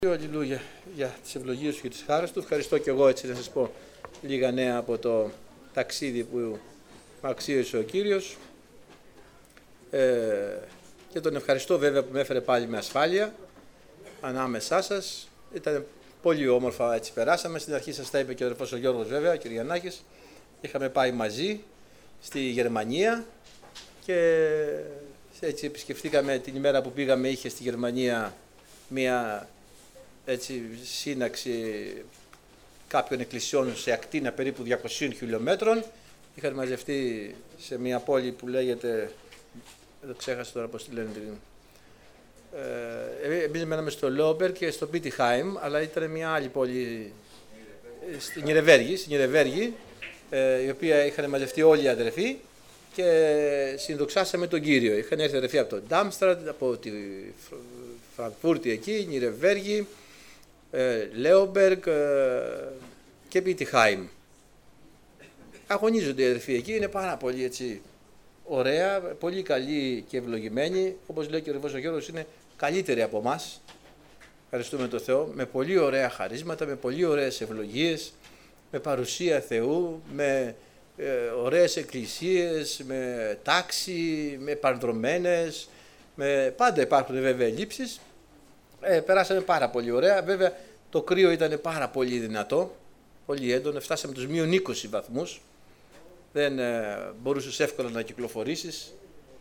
Αλληλούια για τις ευλογίες σου και τις χάρες του. Ευχαριστώ και εγώ έτσι να σας πω λίγα νέα από το ταξίδι που με αξίωσε ο Κύριος. Και τον ευχαριστώ βέβαια που με έφερε πάλι με ασφάλεια ανάμεσά σας. Ήταν πολύ όμορφα, έτσι περάσαμε. Στην αρχή σας τα είπε και ο αδερφός ο Γιώργος βέβαια, ο Κυριανάκης. Είχαμε πάει μαζί στη Γερμανία και έτσι επισκεφτήκαμε την ημέρα που πήγαμε. Είχε στη Γερμανία μια έτσι σύναξη κάποιων εκκλησιών σε ακτίνα περίπου 200 χιλιόμετρων. Είχαν μαζευτεί σε μια πόλη που λέγεται, δεν ξέχασα τώρα πώς τη λένε, εμείς μέναμε στο Λόμπερ και στο Πίτιχάιμ, αλλά ήταν μια άλλη πόλη στην Νιρεβέργη, η οποία είχαν μαζευτεί όλοι οι αδερφοί και συνδοξάσαμε τον Κύριο. Είχαν έρθει αδερφοί από το Ντάμστραντ, από τη Φραγκφούρτη εκεί, Νιρεβέργη, Λέομπεργκ και Πίτιχάιμ. Αγωνίζονται οι αδερφοί εκεί, είναι πάρα πολύ έτσι ωραία, πολύ καλοί και ευλογημένοι. Όπως λέει και ο αδερφός ο Γιώργος, είναι καλύτεροι από εμάς. Ευχαριστούμε τον Θεό, με πολύ ωραία χαρίσματα, με πολύ ωραίες ευλογίες, με παρουσία Θεού, με ωραίες εκκλησίες, με τάξη, με πανδρομένες, πάντα υπάρχουν βέβαια ελλείψεις. Περάσαμε πάρα πολύ ωραία. Βέβαια το κρύο ήταν πάρα πολύ δυνατό, πολύ έντονο. Φτάσαμε τους μείον 20 βαθμούς. Δεν μπορούσες εύκολα να κυκλοφορήσεις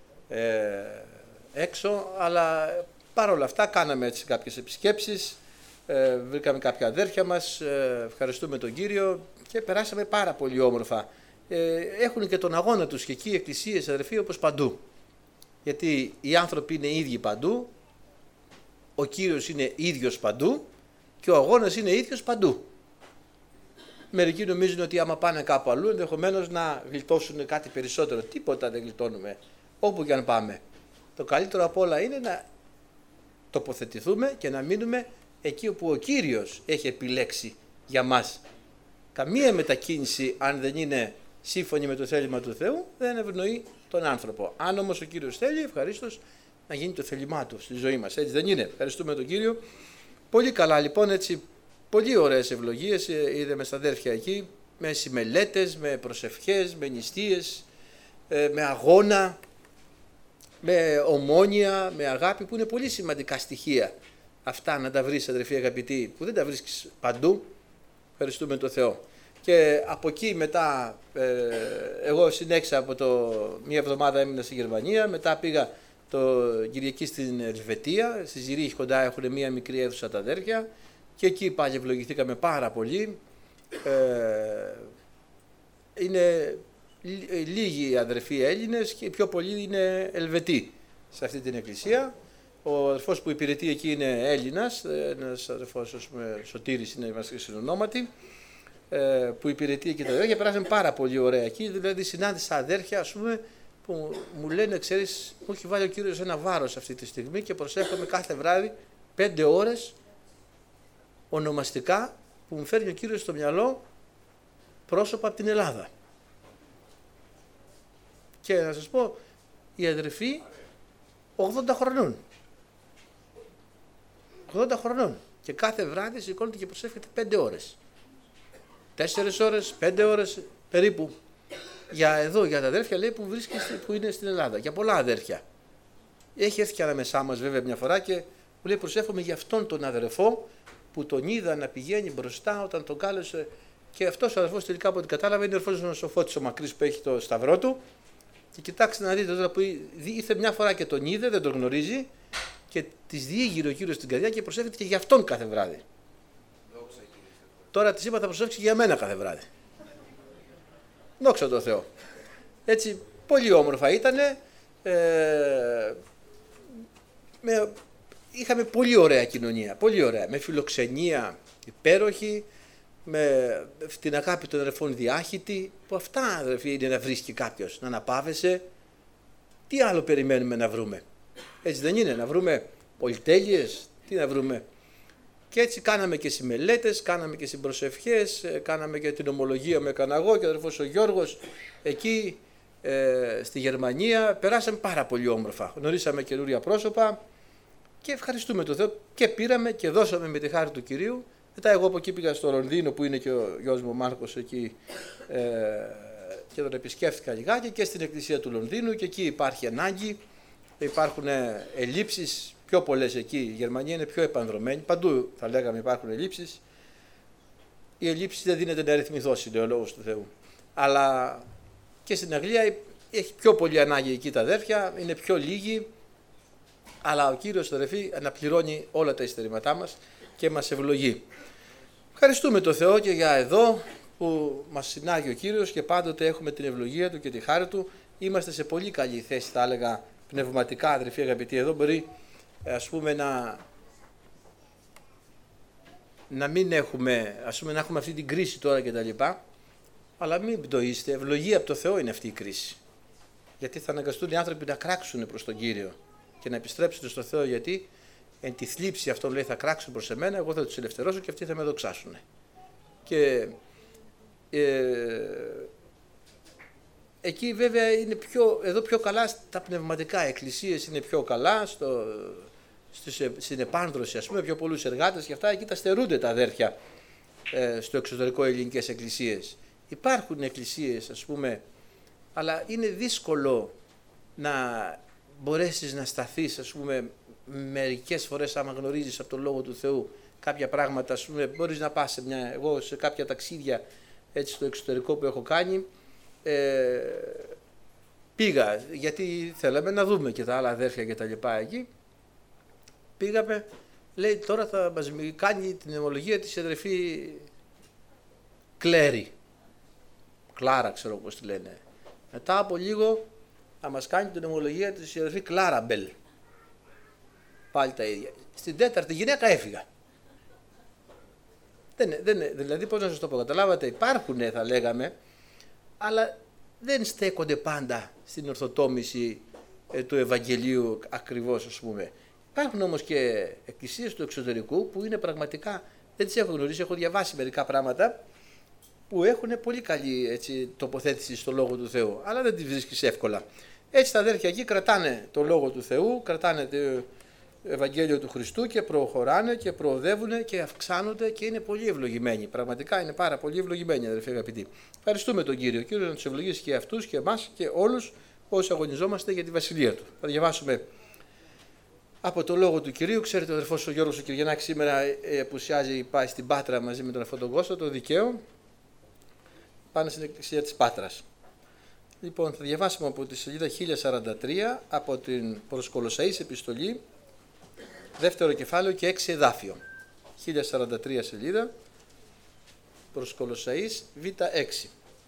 έξω, αλλά παρόλα αυτά κάναμε έτσι κάποιες επισκέψεις, βρήκαμε κάποια αδέρφια μας, ευχαριστούμε τον Κύριο και περάσαμε πάρα πολύ όμορφα. Έχουν και τον αγώνα τους και εκεί οι εκκλησίες, αδερφοί, όπως παντού. Γιατί οι άνθρωποι είναι ίδιοι παντού, ο Κύριος είναι ίδιος παντού και ο αγώνας είναι ίδιος παντού. Μερικοί νομίζουν ότι άμα πάνε κάπου αλλού ενδεχομένως να γλιτώσουν κάτι περισσότερο. Τίποτα δεν γλιτώνουμε όπου και αν πάμε. Το καλύτερο απ' όλα είναι να τοποθετηθούμε και να μείνουμε εκεί όπου ο Κύριος έχει επιλέξει για μας. Καμία μετακίνηση, αν δεν είναι σύμφωνη με το θέλημα του Θεού, δεν ευνοεί τον άνθρωπο. Αν όμως ο Κύριος θέλει, ευχαρίστως να γίνει το θέλημά του στη ζωή μας. Έτσι δεν είναι? Ευχαριστούμε τον Κύριο. Πολύ καλά λοιπόν, έτσι πολύ ωραίες ευλογίες είδαμε στα αδέρφια εκεί, με συμμελέτες, με προσευχές, με νηστείες, με αγώνα, με ομόνοια, με αγάπη, που είναι πολύ σημαντικά στοιχεία αυτά να τα βρεις, αδερφοί αγαπητοί, που δεν τα βρίσκεις παντού. Ευχαριστούμε τον Θεό. Και από εκεί μετά εγώ συνέχισα μία εβδομάδα έμεινα στη Γερμανία, μετά πήγα το Κυριακή στην Ελβετία, στη Ζηρίχη κοντά έχουν μία μικρή αίθουσα τα αδέρφια και εκεί πάλι ευλογηθήκαμε πάρα πολύ. Είναι λίγοι αδερφοί Έλληνες και πιο πολλοί είναι Ελβετοί σε αυτή την εκκλησία. Ο αδερφός που υπηρετεί εκεί είναι Έλληνας, ένας αδερφός, ας πούμε, Σωτήρης είναι, είμαστε συνονόματοι, που υπηρετεί εκεί τα αδέρφια. Περάσαμε πάρα πολύ ωραία εκεί, δηλαδή συνάντησα αδέρφια, ας πούμε, που μου λένε, ξέρεις, μου έχει βάλει ο Κύριος ένα βάρος αυτή τη στιγμή και προσέχομαι κάθε βράδυ 5 ώρες ονομαστικά που μου φέρνει ο Κύριος στο μυαλό πρόσωπα από την Ελλάδα. Και να σας πω, οι αδερφοί 80 χρονών. 80 χρονών. Και κάθε βράδυ σηκώνεται και προσεύχεται 5 ώρες. 4 ώρες, 5 ώρες περίπου. Για τα αδέρφια λέει που βρίσκεται, που είναι στην Ελλάδα. Για πολλά αδέρφια. Έχει έρθει και ανάμεσά μας βέβαια μια φορά και μου λέει προσεύχομαι για αυτόν τον αδερφό που τον είδα να πηγαίνει μπροστά όταν τον κάλεσε. Και αυτός ο αδερφός τελικά από ό,τι κατάλαβα είναι ο αδερφός ο Σοφώτης ο Μακρύς που έχει το σταυρό του. Και κοιτάξτε να δείτε τώρα που ήρθε μια φορά και τον είδε, δεν τον γνωρίζει και της διήγηρε ο Κύριος στην καρδιά και προσεύχεται και για αυτόν κάθε βράδυ. Τώρα της είπα θα προσεύξει για μένα κάθε βράδυ. Δόξα τω Θεώ. Έτσι πολύ όμορφα ήτανε. Είχαμε πολύ ωραία κοινωνία, πολύ ωραία, με φιλοξενία υπέροχη, με την αγάπη των αδερφών διάχυτη, που αυτά αδερφοί είναι να βρίσκει κάποιος, να αναπαύεσαι. Τι άλλο περιμένουμε να βρούμε? Έτσι δεν είναι? Να βρούμε πολυτέλειες, τι να βρούμε? Και έτσι κάναμε και συμμελέτες, κάναμε και συμπροσευχές, κάναμε και την ομολογία με καναγό και ο αδερφός ο Γιώργος εκεί στη Γερμανία. Περάσαμε πάρα πολύ όμορφα, γνωρίσαμε καινούρια πρόσωπα, και ευχαριστούμε τον Θεό και πήραμε και δώσαμε με τη χάρη του Κυρίου. Μετά εγώ από εκεί πήγα στο Λονδίνο που είναι και ο γιος μου ο Μάρκος εκεί και τον επισκέφθηκα λιγάκι και στην εκκλησία του Λονδίνου και εκεί υπάρχει ανάγκη, υπάρχουν ελλείψεις πιο πολλές εκεί. Η Γερμανία είναι πιο επανδρωμένη, παντού θα λέγαμε υπάρχουν ελλείψεις. Οι ελλείψεις δεν δίνεται να αριθμηθώς, είναι ο λόγος του Θεού. Αλλά και στην Αγγλία έχει πιο πολύ ανάγκη εκεί τα αδέρφια, είναι πιο λίγοι, αλλά ο Κύριος αδερφοί αναπληρώνει όλα τα υστερήματά μας και μας ευλογεί. Ευχαριστούμε τον Θεό και για εδώ που μας συνάγει ο Κύριος και πάντοτε έχουμε την ευλογία Του και τη χάρη Του. Είμαστε σε πολύ καλή θέση, θα έλεγα, πνευματικά, αδερφοί αγαπητοί. Εδώ μπορεί ας πούμε να μην έχουμε, ας πούμε, να έχουμε αυτή την κρίση τώρα κτλ. Αλλά μην πτωείστε, ευλογία από το Θεό είναι αυτή η κρίση. Γιατί θα αναγκαστούν οι άνθρωποι να κράξουν προς τον Κύριο και να επιστρέψουν στο Θεό, γιατί εν τη θλίψη αυτών λέει θα κράξουν προς εμένα, εγώ θα τους ελευθερώσω και αυτοί θα με δοξάσουν. Και εκεί βέβαια είναι εδώ πιο καλά στα πνευματικά, εκκλησίες είναι πιο καλά, στην επάνδρωση ας πούμε, πιο πολλούς εργάτες και αυτά, εκεί τα στερούνται τα αδέρφια στο εξωτερικό ελληνικές εκκλησίες. Υπάρχουν εκκλησίες ας πούμε, αλλά είναι δύσκολο να μπορέσεις να σταθείς ας πούμε μερικές φορές άμα γνωρίζεις από τον Λόγο του Θεού κάποια πράγματα, ας πούμε, μπορείς να πας εγώ σε κάποια ταξίδια έτσι στο εξωτερικό που έχω κάνει, πήγα γιατί θέλαμε να δούμε και τα άλλα αδέρφια και τα λοιπά εκεί. Πήγαμε, λέει τώρα θα μας κάνει την αιμολογία της αδερφή Κλέρι. Κλάρα ξέρω πώς τη λένε. Μετά από λίγο θα μας κάνει την αιμολογία της αδερφή Κλάραμπελ. Πάλι τα ίδια. Στην τέταρτη γυναίκα έφυγα. Δηλαδή πώς να σας το πω, καταλάβατε, υπάρχουν θα λέγαμε, αλλά δεν στέκονται πάντα στην ορθοτόμηση του Ευαγγελίου ακριβώς ας πούμε. Υπάρχουν όμως και εκκλησίες του εξωτερικού που είναι πραγματικά, δεν τις έχω γνωρίσει, έχω διαβάσει μερικά πράγματα που έχουν πολύ καλή έτσι, τοποθέτηση στο Λόγο του Θεού, αλλά δεν τη βρίσκεις εύκολα. Έτσι τα αδέρφια εκεί κρατάνε το Λόγο του Θεού, κρατάνε το Ευαγγέλιο του Χριστού και προχωράνε και προοδεύουν και αυξάνονται και είναι πολύ ευλογημένοι. Πραγματικά είναι πάρα πολύ ευλογημένοι, αδερφοί αγαπητοί. Ευχαριστούμε τον Κύριο. Ο Κύριος να τους ευλογήσει και αυτούς και εμάς και όλους όσοι αγωνιζόμαστε για τη βασιλεία του. Θα διαβάσουμε από το Λόγο του Κυρίου. Ξέρετε, ο αδερφός ο Γιώργος ο Κυριανάκης σήμερα απουσιάζει, πάει στην Πάτρα μαζί με τον αδερφό τον Κώστα, το Δικαίο. Πάνε στην εκκλησία της Πάτρας. Λοιπόν, θα διαβάσουμε από τη σελίδα 1043 από την προς Κολοσσαείς επιστολή, δεύτερο κεφάλαιο και 6 εδάφιο. 1043 σελίδα προς Κολοσσαείς β6.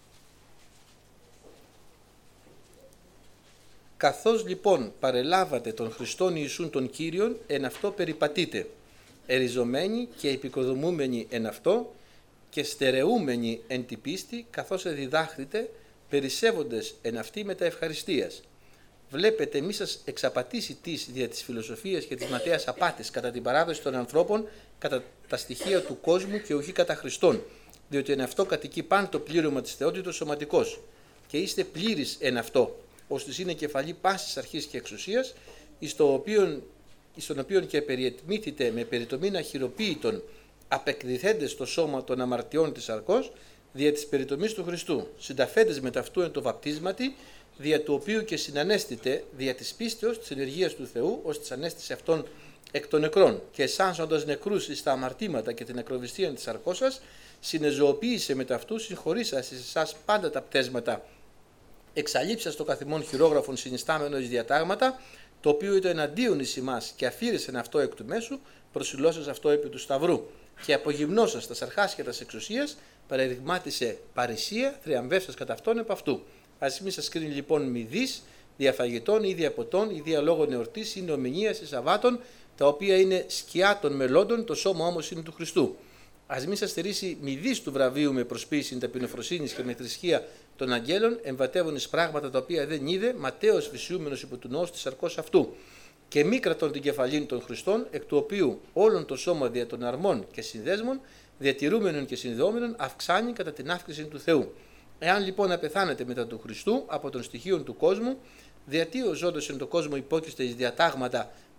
Καθώς λοιπόν παρελάβατε τον Χριστόν Ιησούν τον Κύριον, εν αυτό περιπατείτε, εριζωμένοι και επικοδομούμενοι εν αυτό και στερεούμενοι εν τη πίστη, καθώς διδάχθητε, περισσεύοντες εν αυτή με τα ευχαριστίας. Βλέπετε, μη σας εξαπατήσει δια της φιλοσοφίας και της ματαίας απάτης κατά την παράδοση των ανθρώπων, κατά τα στοιχεία του κόσμου και όχι κατά Χριστόν, διότι εν αυτό κατοικεί παν το πλήρωμα της θεότητος σωματικός, και είστε πλήρεις εν αυτό, ώστις είναι κεφαλή πάσης αρχής και εξουσίας, εις τον οποίον και περιετμήθητε με περιτομήν αχυροποίητον, απεκδηθέντες στο σώμα των αμαρτιών της αρκός, δια της περιτομής του Χριστού, συνταφέντες με ταυτού εν το βαπτίσματι, δια του οποίου και συνανέστητε δια της πίστεως της ενεργείας του Θεού, ως της ανέστησε αυτόν εκ των νεκρών, και εσάνσοντας νεκρούς εις τα αμαρτήματα και την ακροβιστία της αρκός σας, συνεζωοποίησε με ταυτού, συγχωρήσας εις εσάς πάντα τα πτέσματα, εξαλείψας το καθημόν χειρόγραφον συνιστάμενο εις διατάγματα, το οποίο ήταν εναντίον εις ημάς και αφήρεσεν αυτό εκ του μέσου, προσιλώσας αυτό επί του σταυρού, και απογυμνώσας τα αρχάσια τας εξουσίας, παραδειγμάτισε παρησία, θριαμβεύσας κατά αυτόν επ' αυτού. Ας μη σας κρίνει λοιπόν μηδείς, διαφαγητών ή διαποτών ή διαλόγων εορτής ή νομινίας ή σαββάτων, τα οποία είναι σκιά των μελώντων, το σώμα όμως είναι του Χριστού. Ας μη σας στερήσει μηδείς του βραβείου με προσποίηση ταπεινοφροσύνης και με θρησκεία των αγγέλων, εμβατεύουν εις πράγματα τα οποία δεν είδε, ματέως φυσιούμενος υπό του νόου της αρκός αυτού. Και μη κρατών την κεφαλήν των Χριστών, εκ του οποίου όλον το σώμα δια των αρμών και συνδέσμων, διατηρούμενων και συνδεόμενων, αυξάνει κατά την αύξηση του Θεού. Εάν λοιπόν απεθάνετε μετά του Χριστού από των στοιχείων του κόσμου, διατί ο ζώντος εν το κόσμο υπόκειστε εις διατάγματα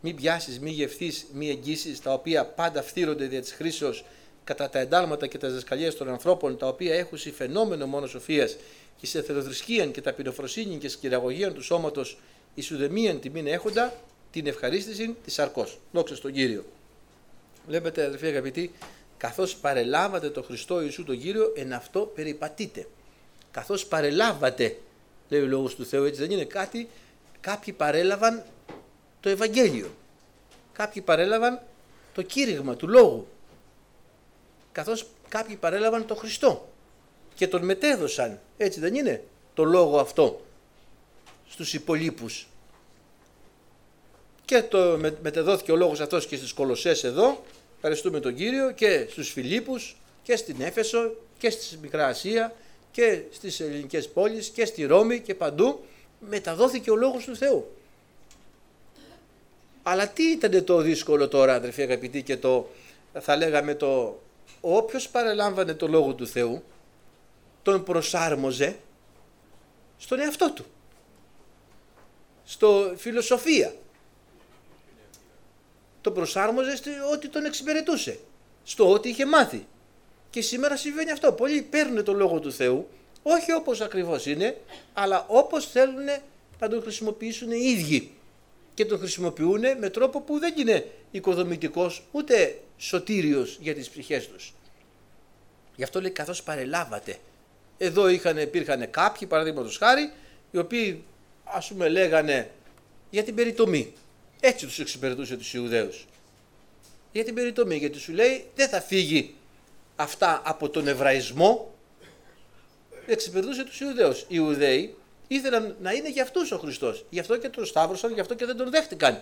μη πιάσεις, μη γευθείς, μη εγγύσεις, τα οποία πάντα φθείρονται δια της χρήσεως κατά τα εντάλματα και τα διδασκαλίες των ανθρώπων, τα οποία έχουν φαινόμενο μόνο σοφίας και σε θεοθρησκείαν και ταπεινοφροσύνην και σκυραγωγίαν του σώματος εις ουδεμίαν τιμήν έχοντα την ευχαρίστηση της σαρκός. Δόξα στον Κύριο. Βλέπετε, αδελφοί αγαπητοί, καθώς παρελάβατε το Χριστό Ιησού τον Κύριο, εν αυτό περιπατείτε. Καθώς παρελάβατε, λέει ο Λόγος του Θεού, έτσι δεν είναι κάτι, κάποιοι παρέλαβαν το Ευαγγέλιο. Κάποιοι παρέλαβαν το κήρυγμα του Λόγου. Καθώς κάποιοι παρέλαβαν το Χριστό και τον μετέδωσαν, έτσι δεν είναι, το Λόγο αυτό στους υπολείπους. Και μετεδόθηκε ο Λόγος αυτός και στις Κολοσσές εδώ, ευχαριστούμε τον Κύριο, και στους Φιλίππους και στην Έφεσο και στη Μικρά Ασία και στις ελληνικές πόλεις και στη Ρώμη και παντού μεταδόθηκε ο Λόγος του Θεού. Αλλά τι ήταν το δύσκολο τώρα, αδερφοί αγαπητοί, και το θα λέγαμε το όποιος παρελάμβανε το Λόγο του Θεού τον προσάρμοζε στον εαυτό του, στο φιλοσοφία, το προσάρμοζε στο ότι τον εξυπηρετούσε, στο ότι είχε μάθει. Και σήμερα συμβαίνει αυτό. Πολλοί παίρνουν το Λόγο του Θεού όχι όπως ακριβώς είναι, αλλά όπως θέλουν να τον χρησιμοποιήσουν οι ίδιοι, και τον χρησιμοποιούν με τρόπο που δεν είναι οικοδομητικός ούτε σωτήριος για τις ψυχές τους. Γι' αυτό λέει καθώς παρελάβατε. Εδώ υπήρχαν κάποιοι, παραδείγματος χάρη, οι οποίοι ας πούμε λέγανε για την περιτομή. Έτσι τους εξυπηρετούσε τους Ιουδαίους. Για την περιτομή, γιατί σου λέει δεν θα φύγει αυτά από τον Εβραϊσμό. Εξυπηρετούσε τους Ιουδαίους. Οι Ιουδαίοι ήθελαν να είναι για αυτούς ο Χριστός. Γι' αυτό και τον σταύρωσαν, γι' αυτό και δεν τον δέχτηκαν.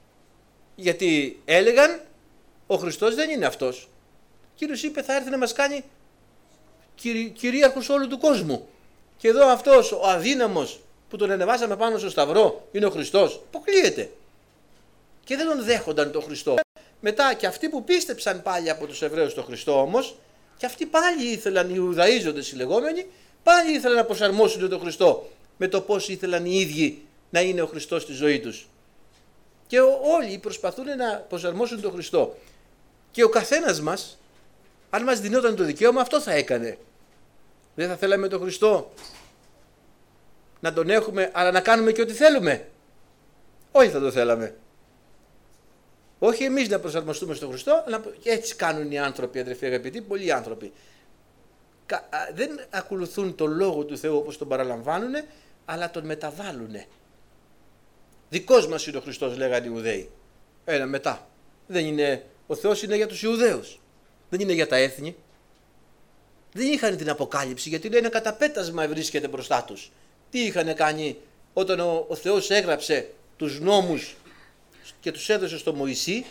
Γιατί έλεγαν ο Χριστός δεν είναι αυτός. Κύριος είπε θα έρθει να μας κάνει κυρίαρχος όλου του κόσμου. Και εδώ αυτός ο αδύναμος που τον ανεβάσαμε πάνω στο σταυρό είναι ο Χριστός. Αποκλείεται. Και δεν τον δέχονταν τον Χριστό. Μετά και αυτοί που πίστεψαν πάλι από τους Εβραίους τον Χριστό όμως, και αυτοί πάλι ήθελαν, οι Ιουδαίζοντες οι λεγόμενοι, πάλι ήθελαν να προσαρμόσουν τον Χριστό με το πώς ήθελαν οι ίδιοι να είναι ο Χριστός στη ζωή τους. Και όλοι προσπαθούν να προσαρμόσουν τον Χριστό. Και ο καθένας μας, αν μας δινόταν το δικαίωμα, αυτό θα έκανε. Δεν θα θέλαμε τον Χριστό να τον έχουμε, αλλά να κάνουμε και ό,τι θέλουμε? Όχι, θα το θέλαμε. Όχι εμείς να προσαρμοστούμε στον Χριστό, αλλά έτσι κάνουν οι άνθρωποι, αδερφοί αγαπητοί, πολλοί άνθρωποι. Δεν ακολουθούν τον Λόγο του Θεού όπως τον παραλαμβάνουν, αλλά τον μεταβάλλουν. Δικός μας είναι ο Χριστός, λέγανε οι Ιουδαίοι. Μετά. Δεν είναι, ο Θεός είναι για τους Ιουδαίους. Δεν είναι για τα έθνη. Δεν είχαν την Αποκάλυψη, γιατί λέει ένα καταπέτασμα βρίσκεται μπροστά τους. Τι είχαν κάνει όταν ο Θεός έγραψε τους νόμους και τους έδωσε στο Μωυσή?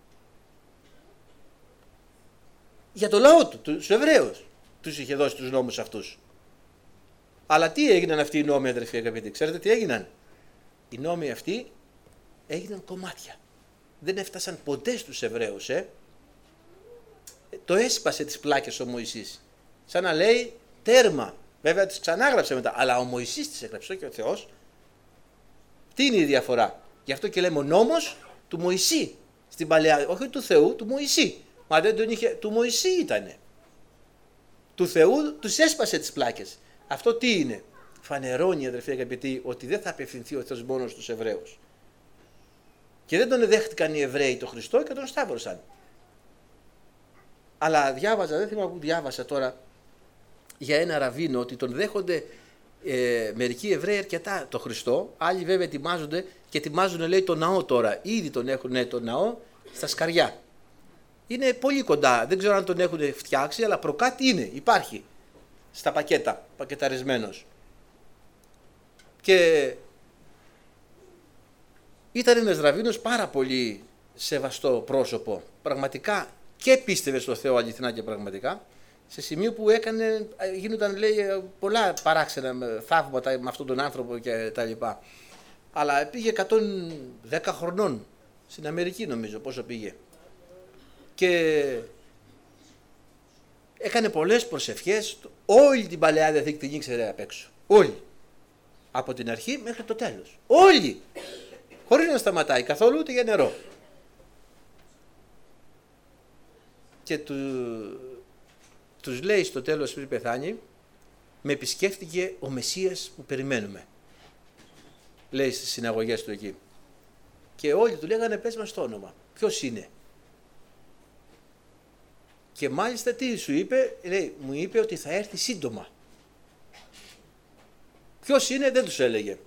Για το λαό του, τους Εβραίους τους είχε δώσει τους νόμους αυτούς. Αλλά τι έγιναν αυτοί οι νόμοι, αδερφοί αγαπητοί? Ξέρετε τι έγιναν? Οι νόμοι αυτοί έγιναν κομμάτια. Δεν έφτασαν ποτέ στους Εβραίους. Το έσπασε τις πλάκες ο Μωυσής. Σαν να λέει τέρμα. Βέβαια τις ξανάγραψε μετά, αλλά ο Μωυσής τις έγραψε και ο Θεός. Τι είναι η διαφορά? Γι' αυτό και λέμε ο νόμος του Μωυσή στην Παλαιά, όχι του Θεού, του Μωυσή. Μα δεν τον είχε, του Μωυσή ήτανε. Του Θεού τους έσπασε τις πλάκες. Αυτό τι είναι? Φανερώνει, αδερφοί αγαπητοί, ότι δεν θα απευθυνθεί ο Θεός μόνο στους Εβραίους. Και δεν τον δέχτηκαν οι Εβραίοι τον Χριστό και τον σταύρωσαν. Αλλά διάβαζα, δεν θυμάμαι που διάβασα τώρα, για ένα ραβίνο ότι τον δέχονται μερικοί Εβραίοι αρκετά το Χριστό, άλλοι βέβαια ετοιμάζονται και ετοιμάζουν, λέει, το ναό τώρα. Ήδη τον έχουν το ναό στα Σκαριά. Είναι πολύ κοντά, δεν ξέρω αν τον έχουν φτιάξει, αλλά προκάτι είναι, υπάρχει στα πακέτα, πακεταρισμένος. Και ήταν ένας ραβίνος πάρα πολύ σεβαστό πρόσωπο, πραγματικά, και πίστευε στο Θεό αληθινά και πραγματικά, σε σημείο που γίνονταν, λέει, πολλά παράξενα θαύματα με αυτόν τον άνθρωπο και τα λοιπά. Αλλά πήγε 110 χρονών στην Αμερική, νομίζω, πόσο πήγε. Και έκανε πολλές προσευχές, όλη την Παλαιά Διαθήκη την ήξερε απ' έξω. Όλη. Από την αρχή μέχρι το τέλος. Όλοι. χωρίς να σταματάει καθόλου ούτε για νερό. Και τους λέει στο τέλος πριν πεθάνει, με επισκέφτηκε ο Μεσσίας που περιμένουμε. Λέει στις συναγωγές του εκεί. Και όλοι του λέγανε, πες μας το όνομα. Ποιος είναι? Και μάλιστα τι σου είπε? Λέει, μου είπε ότι θα έρθει σύντομα. Ποιος είναι? Δεν τους έλεγε.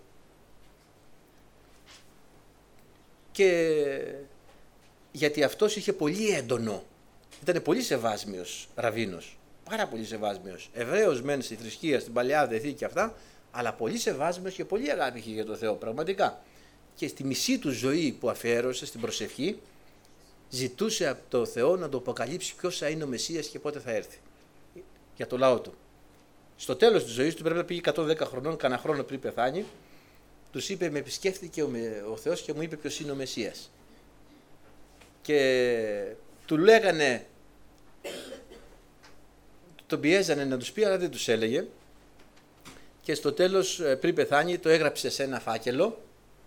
Και γιατί αυτός είχε πολύ έντονο. Ήταν πολύ σεβάσμιος ραβίνος. Πάρα πολύ σεβάσμιος. Εβραίος μεν στη θρησκεία, στην Παλαιά Διαθήκη και αυτά, αλλά πολύ σεβάσμιος και πολύ αγάπη είχε για τον Θεό, πραγματικά. Και στη μισή του ζωή που αφιέρωσε στην προσευχή, ζητούσε από τον Θεό να το αποκαλύψει ποιος θα είναι ο Μεσσίας και πότε θα έρθει για το λαό του. Στο τέλος της ζωής του, πρέπει να πήγε 110 χρονών, κανένα χρόνο πριν πεθάνει, τους είπε, με επισκέφθηκε ο Θεός και μου είπε ποιος είναι ο Μεσσίας. Και του λέγανε, τον πιέζανε να τους πει, αλλά δεν τους έλεγε. Και στο τέλος, πριν πεθάνει, το έγραψε σε ένα φάκελο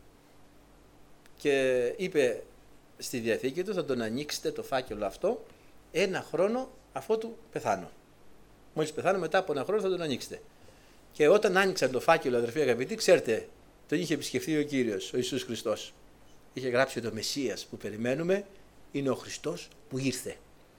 και είπε στη Διαθήκη του, θα τον ανοίξετε το φάκελο αυτό 1 χρόνο αφότου πεθάνω. Μόλις πεθάνω, μετά από 1 χρόνο θα τον ανοίξετε. Και όταν άνοιξαν το φάκελο, αδερφοί αγαπητοί, ξέρετε, τον είχε επισκεφθεί ο Κύριος, ο Ιησούς Χριστός. Είχε γράψει ότι ο Μεσσίας που περιμένουμε είναι ο Χριστός που ήρθε.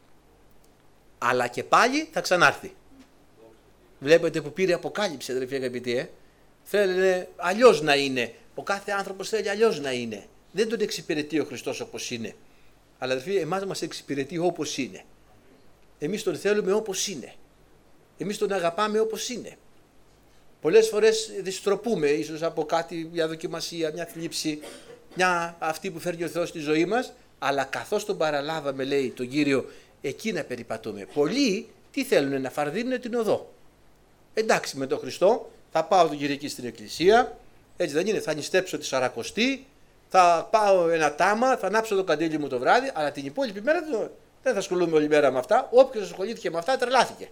Αλλά και πάλι θα ξανάρθει. Βλέπετε που πήρε αποκάλυψη, αδερφοί αγαπητοί. Θέλει αλλιώς να είναι. Ο κάθε άνθρωπος θέλει αλλιώς να είναι. Δεν τον εξυπηρετεί ο Χριστός όπως είναι. Αλλά αδερφοί, εμάς μας εξυπηρετεί όπως είναι. Εμείς τον θέλουμε όπως είναι. Εμείς τον αγαπάμε όπως είναι. Πολλές φορές δυστροπούμε ίσως από κάτι, μια δοκιμασία, μια θλίψη, μια αυτή που φέρνει ο Θεός στη ζωή μας, αλλά καθώς τον παραλάβαμε, λέει τον Κύριο, εκεί να περιπατούμε. Πολλοί τι θέλουν? Να φαρδίνουν την οδό. Εντάξει, με τον Χριστό θα πάω την Κυριακή στην εκκλησία, έτσι δεν είναι? Θα νηστέψω τη Σαρακοστή, θα πάω ένα τάμα, θα ανάψω το καντήλι μου το βράδυ, αλλά την υπόλοιπη μέρα δεν θα ασχολούμαι όλη μέρα με αυτά. Όποιος ασχολήθηκε με αυτά τρελάθηκε.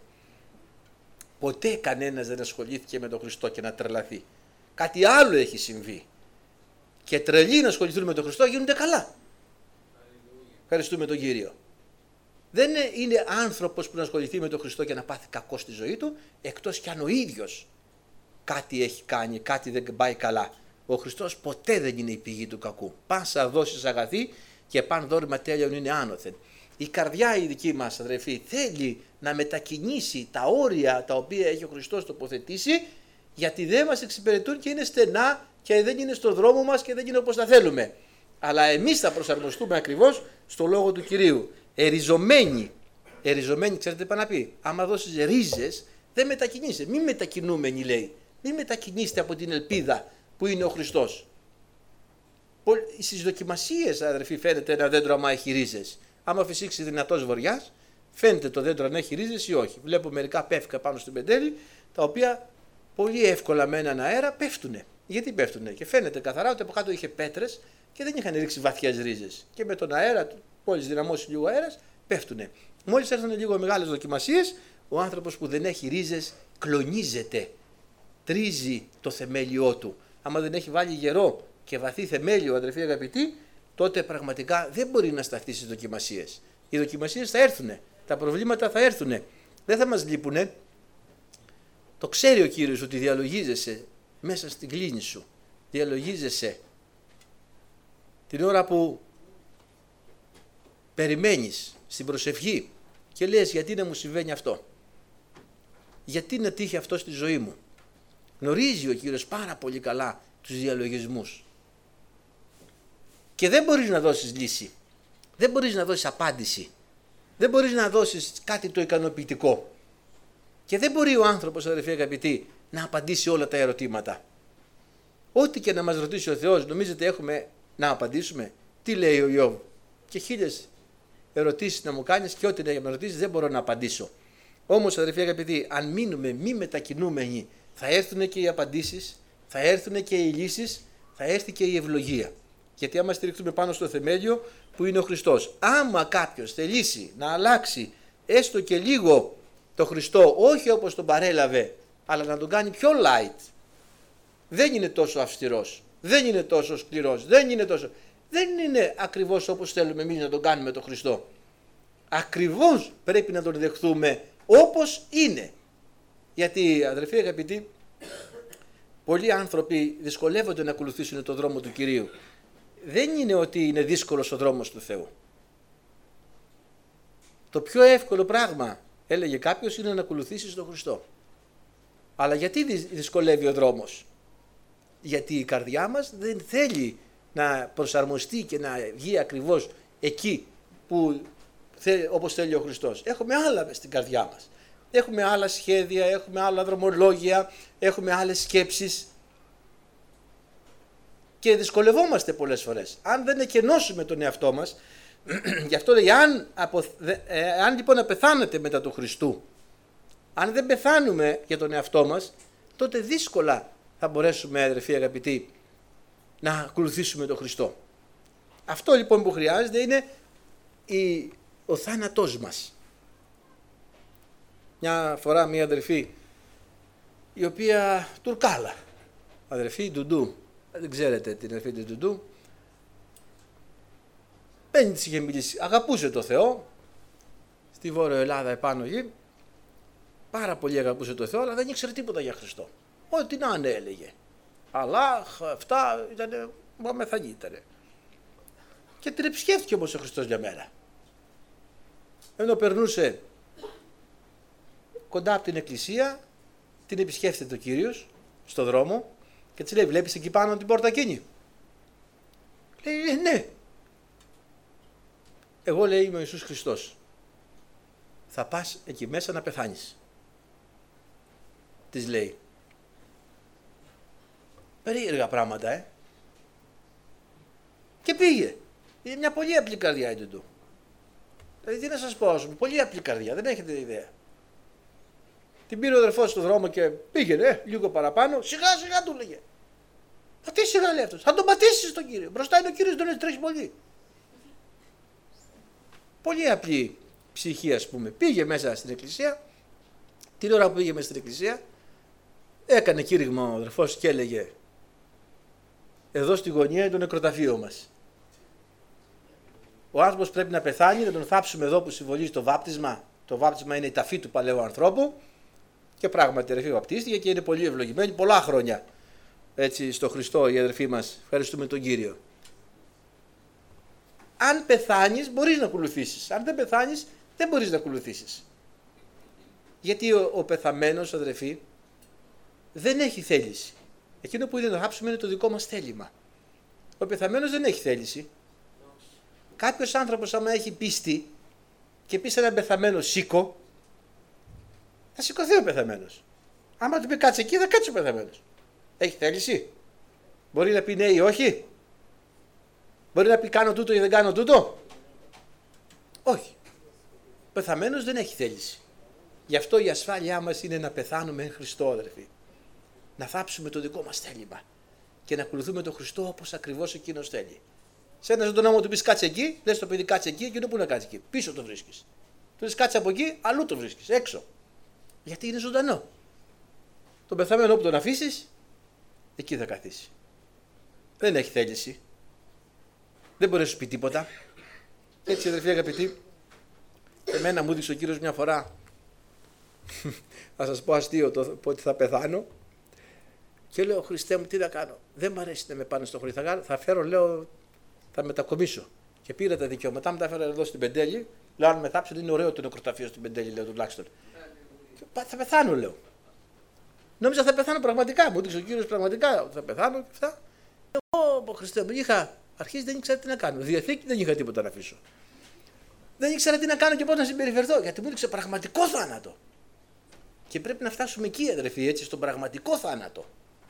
Ποτέ κανένας δεν ασχολήθηκε με τον Χριστό και να τρελαθεί. Κάτι άλλο έχει συμβεί. Και τρελοί να ασχοληθούν με τον Χριστό γίνονται καλά. Ευχαριστούμε τον Κύριο. Δεν είναι άνθρωπος που να ασχοληθεί με τον Χριστό και να πάθει κακό στη ζωή του, εκτός κι αν ο ίδιος κάτι έχει κάνει, κάτι δεν πάει καλά. Ο Χριστός ποτέ δεν είναι η πηγή του κακού. Πάσα δόσεις αγαθή και παν δόρυμα τέλειον είναι άνωθεν. Η καρδιά η δική μας, αδερφοί, θέλει να μετακινήσει τα όρια τα οποία έχει ο Χριστός τοποθετήσει, γιατί δεν μας εξυπηρετούν και είναι στενά και δεν είναι στο δρόμο μας και δεν είναι όπως τα θέλουμε. Αλλά εμείς θα προσαρμοστούμε ακριβώς στο λόγο του Κυρίου. Εριζωμένοι, ξέρετε τι πάει να πει? Άμα δώσεις ρίζες, δεν μετακινείσαι. Μην μετακινούμενοι, λέει. Μην μετακινήσετε από την ελπίδα που είναι ο Χριστός. Στις δοκιμασίες, αδερφοί, φαίνεται ένα δέντρο άμα έχει ρίζες. Άμα φυσήξει δυνατός βοριάς, φαίνεται το δέντρο αν έχει ρίζες ή όχι. Βλέπω μερικά πεύκα πάνω στην πεντέλη, τα οποία πολύ εύκολα με έναν αέρα πέφτουνε. Γιατί πέφτουνε? Και φαίνεται καθαρά ότι από κάτω είχε πέτρες και δεν είχαν ρίξει βαθιές ρίζες. Και με τον αέρα, μόλις δυναμώσει λίγο αέρας, πέφτουνε. Μόλις έρθουν λίγο μεγάλες δοκιμασίες, ο άνθρωπος που δεν έχει ρίζες κλονίζεται. Τρίζει το θεμέλιό του. Άμα δεν έχει βάλει γερό και βαθύ θεμέλιο, αδερφοί αγαπητοί, τότε πραγματικά δεν μπορεί να σταθεί στις δοκιμασίες. Οι δοκιμασίες θα έρθουνε. Τα προβλήματα θα έρθουνε. Δεν θα μας λείπουνε. Το ξέρει ο Κύριος ότι διαλογίζεσαι μέσα στην κλίνη σου. Διαλογίζεσαι την ώρα που περιμένεις στην προσευχή και λες, γιατί να μου συμβαίνει αυτό? Γιατί να τύχει αυτό στη ζωή μου? Γνωρίζει ο Κύριος πάρα πολύ καλά τους διαλογισμούς. Και δεν μπορείς να δώσεις λύση. Δεν μπορείς να δώσεις απάντηση. Δεν μπορείς να δώσεις κάτι το ικανοποιητικό. Και δεν μπορεί ο άνθρωπος, αδερφοί αγαπητοί, να απαντήσει όλα τα ερωτήματα. Ό,τι και να μας ρωτήσει ο Θεός, νομίζετε έχουμε να απαντήσουμε? Τι λέει ο Ιώβ? Και 1000 ερωτήσεις να μου κάνεις και ό,τι να με ρωτήσεις δεν μπορώ να απαντήσω. Όμως, αδερφοί αγαπητοί, αν μείνουμε μη μετακινούμενοι, θα έρθουν και οι απαντήσεις, θα έρθουν και οι λύσεις, θα έρθει και η ευλογία. Γιατί άμα στηριχτούμε πάνω στο θεμέλιο που είναι ο Χριστός. Άμα κάποιος θελήσει να αλλάξει έστω και λίγο το Χριστό, όχι όπως τον παρέλαβε, αλλά να τον κάνει πιο light, δεν είναι τόσο αυστηρός. δεν είναι τόσο σκληρός, δεν είναι ακριβώς όπως θέλουμε εμείς να τον κάνουμε τον Χριστό. Ακριβώς πρέπει να τον δεχθούμε όπως είναι. Γιατί, αδερφοί αγαπητοί, πολλοί άνθρωποι δυσκολεύονται να ακολουθήσουν τον δρόμο του Κυρίου. Δεν είναι ότι είναι δύσκολος ο δρόμος του Θεού. Το πιο εύκολο πράγμα, έλεγε κάποιος, είναι να ακολουθήσεις τον Χριστό. Αλλά γιατί δυσκολεύει ο δρόμος? Γιατί η καρδιά μας δεν θέλει να προσαρμοστεί και να βγει ακριβώς εκεί που όπως θέλει ο Χριστός. Έχουμε άλλα στην καρδιά μας. Έχουμε άλλα σχέδια, έχουμε άλλα δρομολόγια, έχουμε άλλες σκέψεις και δυσκολευόμαστε πολλές φορές. Αν δεν εκενώσουμε τον εαυτό μας, γι' αυτό λέει, αν λοιπόν να πεθάνετε μετά του Χριστού, αν δεν πεθάνουμε για τον εαυτό μας, τότε δύσκολα θα μπορέσουμε, αδερφοί αγαπητοί, να ακολουθήσουμε τον Χριστό. Αυτό λοιπόν που χρειάζεται είναι ο θάνατός μας. Μια φορά μια αδερφή, η οποία Τουρκάλα, αδερφή Ντουντού, δεν ξέρετε την αδερφή του Ντουντού, δεν της είχε μιλήσει, αγαπούσε το Θεό, στη Βόρεια Ελλάδα επάνω γη, πάρα πολύ αγαπούσε το Θεό, αλλά δεν ήξερε τίποτα για Χριστό. Ό,τι να είναι έλεγε. Αλλάχ, αυτά ήταν, μεθανή ήτανε. Και την επισκέφθηκε όμως ο Χριστός για μέρα. Ενώ περνούσε κοντά από την εκκλησία, την επισκέφτεται ο Κύριος στο δρόμο και της λέει, βλέπεις εκεί πάνω την πόρτα εκείνη? Λέει, ναι. Εγώ, λέει, είμαι ο Ιησούς Χριστός. Θα πας εκεί μέσα να πεθάνεις. Της λέει. Περίεργα πράγματα, Και πήγε. Είναι μια πολύ απλή καρδιά η Ντουντού. Δηλαδή τι να σας πω, πολύ απλή καρδιά, δεν έχετε ιδέα. Την πήρε ο αδερφός στον δρόμο και πήγαινε λίγο παραπάνω, σιγά σιγά του λέγε. Μα τι σιγά λέει αυτός, θα τον πατήσεις τον Κύριο, μπροστά είναι ο Κύριος, τον τρέχει πολύ. Πολύ απλή ψυχή, ας πούμε. Πήγε μέσα στην εκκλησία, την ώρα που πήγε μέσα στην εκκλησία, έκανε κήρυγμα ο αδερφός και έλεγε, εδώ στη γωνία είναι το νεκροταφείο μας. Ο άνθρωπος πρέπει να πεθάνει, να τον θάψουμε εδώ που συμβολίζει το βάπτισμα. Το βάπτισμα είναι η ταφή του παλαιού ανθρώπου και πράγματι η αδερφή βαπτίστηκε και είναι πολύ ευλογημένη πολλά χρόνια έτσι στο Χριστό η αδερφή μας. Ευχαριστούμε τον Κύριο. Αν πεθάνεις μπορείς να ακολουθήσεις. Αν δεν πεθάνεις δεν μπορείς να ακολουθήσεις. Γιατί ο πεθαμένος, αδερφή, δεν έχει θέληση. Εκείνο που είναι να θάψουμε είναι το δικό μας θέλημα. Ο πεθαμένος δεν έχει θέληση. Κάποιος άνθρωπος άμα έχει πίστη και πει σε έναν πεθαμένο σήκω, θα σηκωθεί ο πεθαμένος. Άμα του πει κάτσε εκεί θα κάτσει ο πεθαμένος. Έχει θέληση? Μπορεί να πει ναι ή όχι? Μπορεί να πει κάνω τούτο ή δεν κάνω τούτο? Όχι. Ο πεθαμένος δεν έχει θέληση. Γι' αυτό η ασφάλειά μας είναι να πεθάνουμε εν Χριστώ, αδερφοί. Να θάψουμε το δικό μας θέλημα και να ακολουθούμε τον Χριστό όπως ακριβώς εκείνος θέλει. Σε ένα ζωντανό μου του πει κάτσε εκεί, λες το παιδί κάτσε εκεί, εκείνο που να κάτσε εκεί. Πίσω το βρίσκεις. Του λες κάτσε από εκεί, αλλού το βρίσκεις, έξω. Γιατί είναι ζωντανό. Τον πεθαμένο όπου τον αφήσεις, εκεί θα καθίσει. Δεν έχει θέληση. Δεν μπορεί να σου πει τίποτα. Έτσι, αδερφοί αγαπητοί, εμένα μου έδειξε ο Κύριος μια φορά. Θα σας πω αστείο το ότι θα πεθάνω. Και λέω, Χριστέ μου, τι θα κάνω? Δεν μου αρέσει να με πάνε στο χωρί. Θα φέρω, λέω, θα μετακομίσω. Και πήρα τα δικαιώματά μου, τα έφερα εδώ στην Πεντέλη. Λέω, αν με θάψουν, είναι ωραίο το νεκροταφείο στην Πεντέλη, λέω τουλάχιστον. Θα πεθάνω, λέω. Νόμιζα θα πεθάνω πραγματικά. Μου έδειξε ο Κύριος πραγματικά ότι θα πεθάνω και αυτά. Εγώ, Χριστέ μου, είχα αρχίσει, δεν ήξερα τι να κάνω. Διαθήκη δεν είχα τίποτα να αφήσω. Δεν ήξερα τι να κάνω και πώς να συμπεριφερθώ, γιατί μου έδειξε πραγματικό θάνατο. Και πρέπει να φτάσουμε εκεί, αδερφοί, έτσι, στον πραγματικό θάνατο.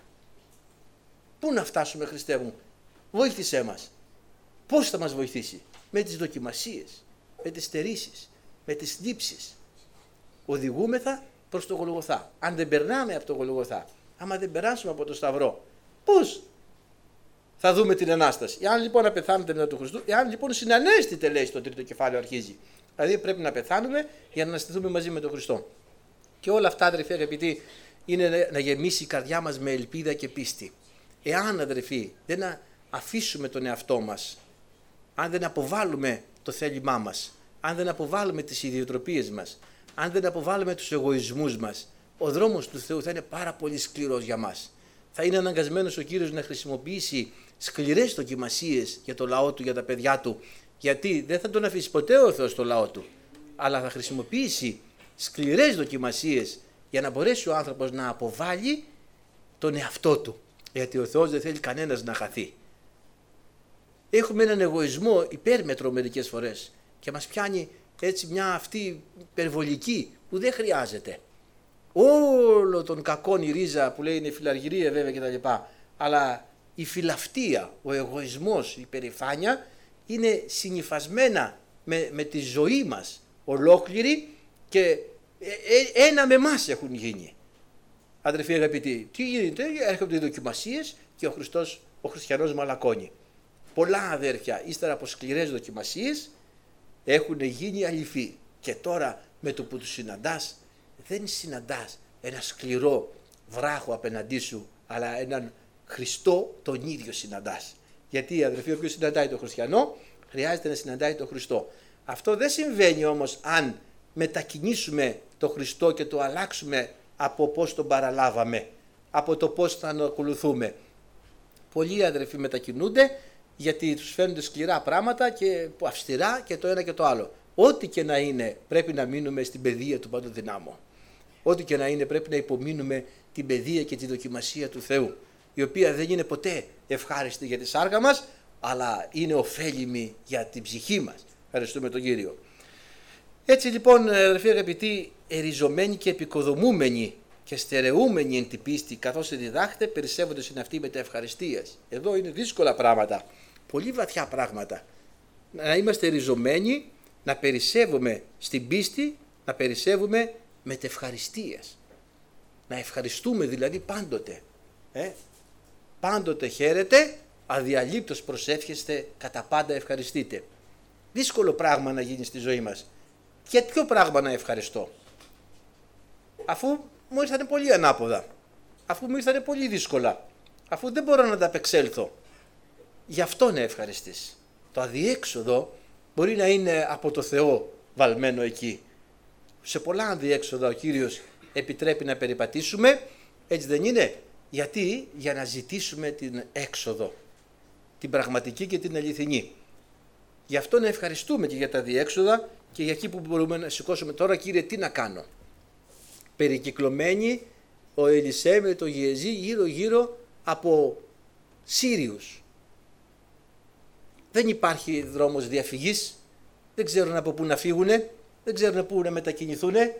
Πού να φτάσουμε, Χριστέ μου? Βοήθησέ μας. Πώς θα μας βοηθήσει? Με τις δοκιμασίες, με τις στερήσεις, με τις θλίψεις. Οδηγούμεθα προς το Γολγοθά. Αν δεν περνάμε από το Γολγοθά, άμα δεν περάσουμε από το Σταυρό, πώς θα δούμε την Ανάσταση? Εάν λοιπόν να πεθάνετε μετά του Χριστού, εάν λοιπόν συνανέστητε, λέει στο τρίτο κεφάλαιο αρχίζει. Δηλαδή πρέπει να πεθάνουμε για να αναστηθούμε μαζί με τον Χριστό. Και όλα αυτά, αδερφοί αγαπητοί, είναι να γεμίσει η καρδιά μας με ελπίδα και πίστη. Εάν, αδερφοί, δεν αφήσουμε τον εαυτό μας, αν δεν αποβάλουμε το θέλημά μας, αν δεν αποβάλουμε τις ιδιοτροπίες μας, αν δεν αποβάλουμε τους εγωισμούς μας, ο δρόμος του Θεού θα είναι πάρα πολύ σκληρός για μας. Θα είναι αναγκασμένος ο Κύριος να χρησιμοποιήσει σκληρές δοκιμασίες για το λαό του, για τα παιδιά του, γιατί δεν θα τον αφήσει ποτέ ο Θεός το λαό του, αλλά θα χρησιμοποιήσει σκληρές δοκιμασίες για να μπορέσει ο άνθρωπος να αποβάλει τον εαυτό του, γιατί ο Θεός δεν θέλει κανένας να χαθεί. Έχουμε έναν εγωισμό υπέρμετρο μερικές φορές και μας πιάνει έτσι μια αυτή υπερβολική που δεν χρειάζεται. Όλο τον κακόν η ρίζα που λέει είναι φιλαργυρία βέβαια κτλ. Αλλά η φιλαυτία, ο εγωισμός, η περηφάνεια είναι συνυφασμένα με τη ζωή μας ολόκληρη και ένα με εμάς έχουν γίνει. Αδερφοί αγαπητοί, τι γίνεται, έρχονται οι δοκιμασίες και ο χριστιανός μαλακώνει. Πολλά αδέρφια ύστερα από σκληρές δοκιμασίες έχουν γίνει αληθοί και τώρα με το που τους συναντάς δεν συναντάς ένα σκληρό βράχο απέναντί σου, αλλά έναν Χριστό τον ίδιο συναντάς. Γιατί αδερφοί, όποιος συναντάει τον χριστιανό χρειάζεται να συναντάει τον Χριστό. Αυτό δεν συμβαίνει όμως αν μετακινήσουμε τον Χριστό και το αλλάξουμε από πώς τον παραλάβαμε, από το πώς θα τον ακολουθούμε. Πολλοί αδερφοί μετακινούνται γιατί τους φαίνονται σκληρά πράγματα και αυστηρά και το ένα και το άλλο. Ό,τι και να είναι πρέπει να μείνουμε στην παιδεία του Παντοδυνάμου. Ό,τι και να είναι πρέπει να υπομείνουμε την παιδεία και τη δοκιμασία του Θεού, η οποία δεν είναι ποτέ ευχάριστη για τη σάρκα μας, αλλά είναι ωφέλιμη για την ψυχή μας. Ευχαριστούμε τον Κύριο. Έτσι λοιπόν, αδερφοί αγαπητοί, εριζωμένοι και επικοδομούμενοι και στερεούμενοι εν την πίστη, καθώς διδάχτε, περισσεύονται στην αυτή μεταευχαριστίας. Εδώ είναι δύσκολα πράγματα, πολύ βαθιά πράγματα. Να είμαστε ριζωμένοι, να περισσεύουμε στην πίστη, να περισσεύουμε μετευχαριστίας. Να ευχαριστούμε δηλαδή πάντοτε. Πάντοτε χαίρετε, αδιαλείπτως προσεύχεστε, κατά πάντα ευχαριστείτε. Δύσκολο πράγμα να γίνει στη ζωή μας. Για ποιο πράγμα να ευχαριστώ? Αφού μου ήρθανε πολύ ανάποδα, αφού μου ήρθανε πολύ δύσκολα, αφού δεν μπορώ να τα απεξέλθω. Γι' αυτό να ευχαριστείς. Το αδιέξοδο μπορεί να είναι από το Θεό βαλμένο εκεί. Σε πολλά αδιέξοδα ο Κύριος επιτρέπει να περιπατήσουμε, έτσι δεν είναι? Γιατί? Για να ζητήσουμε την έξοδο, την πραγματική και την αληθινή. Γι' αυτό να ευχαριστούμε και για τα διέξοδα και για εκεί που μπορούμε να σηκώσουμε. Τώρα, Κύριε, τι να κάνω? Περικυκλωμένοι ο Ελισέ με το Γεζί γύρω από Σύριους. Δεν υπάρχει δρόμος διαφυγής, δεν ξέρουν από πού να φύγουνε, δεν ξέρουν από πού να μετακινηθούνε,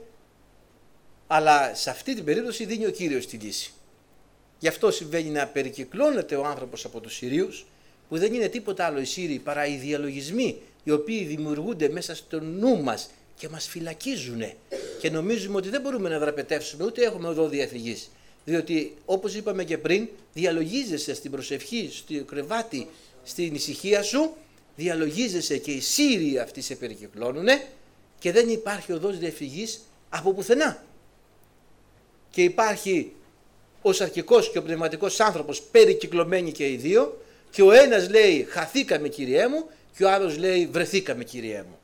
αλλά σε αυτή την περίπτωση δίνει ο Κύριος τη λύση. Γι' αυτό συμβαίνει να περικυκλώνεται ο άνθρωπος από τους Συρίους, που δεν είναι τίποτα άλλο οι Σύριοι παρά οι διαλογισμοί οι οποίοι δημιουργούνται μέσα στο νου μας και μας φυλακίζουν και νομίζουμε ότι δεν μπορούμε να δραπετεύσουμε ούτε έχουμε οδό διαφυγής. Διότι όπως είπαμε και πριν, διαλογίζεσαι στην προσευχή, στο κρεβάτι, στην ησυχία σου, διαλογίζεσαι και οι Σύριοι αυτοί σε περικυκλώνουν και δεν υπάρχει οδός διαφυγής από πουθενά. Και υπάρχει ο σαρκικός και ο πνευματικός άνθρωπος περικυκλωμένοι και οι δύο, και ο ένας λέει χαθήκαμε Κυριέ μου και ο άλλος λέει βρεθήκαμε Κυριέ μου.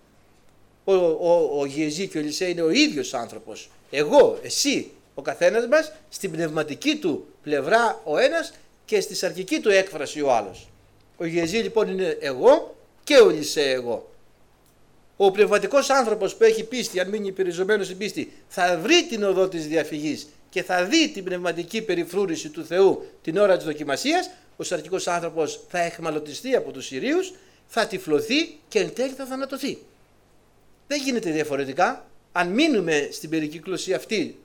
Ο Γεζί και ο Ελισέ είναι ο ίδιος άνθρωπος. Εγώ, εσύ, ο καθένας μας στην πνευματική του πλευρά ο ένας και στη σαρκική του έκφραση ο άλλος. Ο Γεζί λοιπόν είναι εγώ και ο Ελισέ εγώ. Ο πνευματικός άνθρωπος που έχει πίστη, αν μείνει περιζωμένος στην πίστη, θα βρει την οδό της διαφυγής και θα δει την πνευματική περιφρούρηση του Θεού την ώρα της δοκιμασίας. Ο σαρκικός άνθρωπος θα εχμαλωτιστεί από τους Συρίους, θα τυφλωθεί και εν τέλει θα θανατωθεί. Δεν γίνεται διαφορετικά. Αν μείνουμε στην περικύκλωση αυτή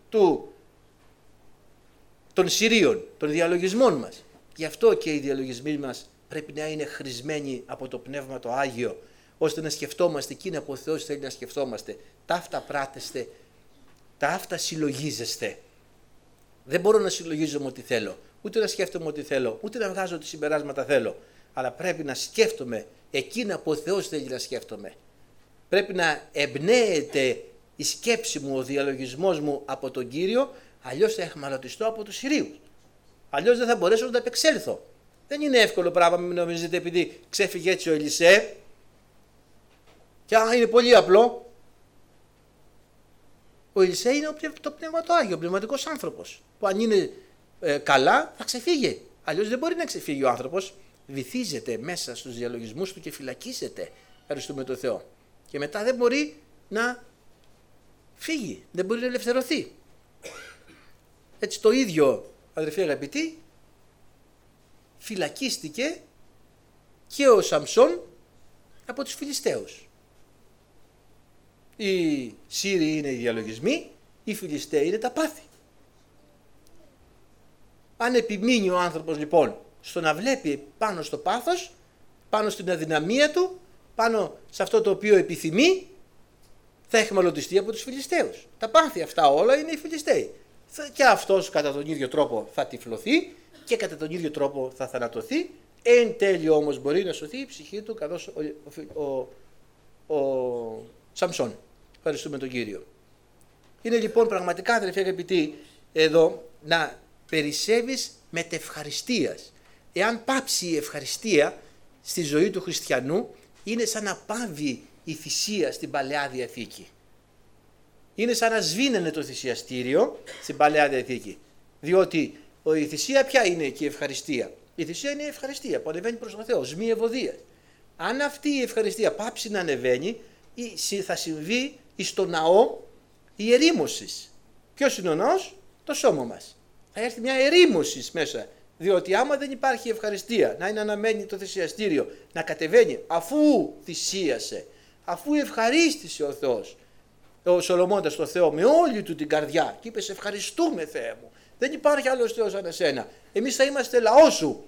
των Συρίων, των διαλογισμών μας, γι' αυτό και οι διαλογισμοί μας πρέπει να είναι χρησμένοι από το Πνεύμα το Άγιο, ώστε να σκεφτόμαστε εκείνα που ο Θεός θέλει να σκεφτόμαστε. Τα αυτά πράτεστε, τα αυτά συλλογίζεστε. Δεν μπορώ να συλλογίζομαι ό,τι θέλω, ούτε να σκέφτομαι ό,τι θέλω, ούτε να βγάζω τι συμπεράσματα θέλω. Αλλά πρέπει να σκέφτομαι εκείνα που ο Θεός θέλει να σκέφτομαι. Πρέπει να εμπνέεται η σκέψη μου, ο διαλογισμός μου από τον Κύριο, αλλιώς θα εχμαλωτιστώ από τους Συρίους. Αλλιώς δεν θα μπορέσω να τα επεξέλθω. Δεν είναι εύκολο πράγμα, μην νομίζετε, επειδή ξέφυγε έτσι ο Ελισέ. Και είναι πολύ απλό. Ο Ελισέ είναι το πνεύμα το Άγιο, ο πνευματικός άνθρωπος. Που αν είναι καλά θα ξεφύγει. Αλλιώς δεν μπορεί να ξεφύγει ο άνθρωπος. Βυθίζεται μέσα στους διαλογισμούς του και φυλακίζεται. Ευχαριστούμε τον Θεό. Και μετά δεν μπορεί να φύγει, δεν μπορεί να ελευθερωθεί. Έτσι το ίδιο, αδερφοί αγαπητοί, φυλακίστηκε και ο Σαμψόν από τους Φιλιστέους. Οι Σύριοι είναι οι διαλογισμοί, οι Φιλιστέοι είναι τα πάθη. Αν επιμείνει ο άνθρωπος λοιπόν στο να βλέπει πάνω στο πάθος, πάνω στην αδυναμία του, πάνω σε αυτό το οποίο επιθυμεί, θα εχμαλωτιστεί από τους Φιλιστέους. Τα πάθη αυτά όλα είναι οι Φιλιστέοι. Και αυτός κατά τον ίδιο τρόπο θα τυφλωθεί και κατά τον ίδιο τρόπο θα θανατωθεί. Εν τέλει όμως μπορεί να σωθεί η ψυχή του καθώς ο Σαμψόν. Ευχαριστούμε τον Κύριο. Είναι λοιπόν πραγματικά, αδελφοί αγαπητοί, εδώ να περισσεύεις μετευχαριστίας. Εάν πάψει η ευχαριστία στη ζωή του χριστιανού, είναι σαν να πάβει η θυσία στην Παλαιά Διαθήκη. Είναι σαν να σβήνανε το θυσιαστήριο στην Παλαιά Διαθήκη. Διότι η θυσία ποια είναι και η ευχαριστία? Η θυσία είναι η ευχαριστία που ανεβαίνει προς τον Θεό, σμή ευωδίας. Αν αυτή η ευχαριστία πάψει να ανεβαίνει, θα συμβεί στο ναό η ερήμωσης. Ποιος είναι ο ναός? Το σώμα μας. Θα έρθει μια ερήμωση μέσα. Διότι άμα δεν υπάρχει ευχαριστία, να είναι αναμένει το θυσιαστήριο, να κατεβαίνει αφού θυσίασε, αφού ευχαρίστησε ο Θεός, ο Σολομώντας το Θεό με όλη του την καρδιά και είπε: σε ευχαριστούμε Θεέ μου, δεν υπάρχει άλλος Θεός σαν εσένα, εμείς θα είμαστε λαός σου.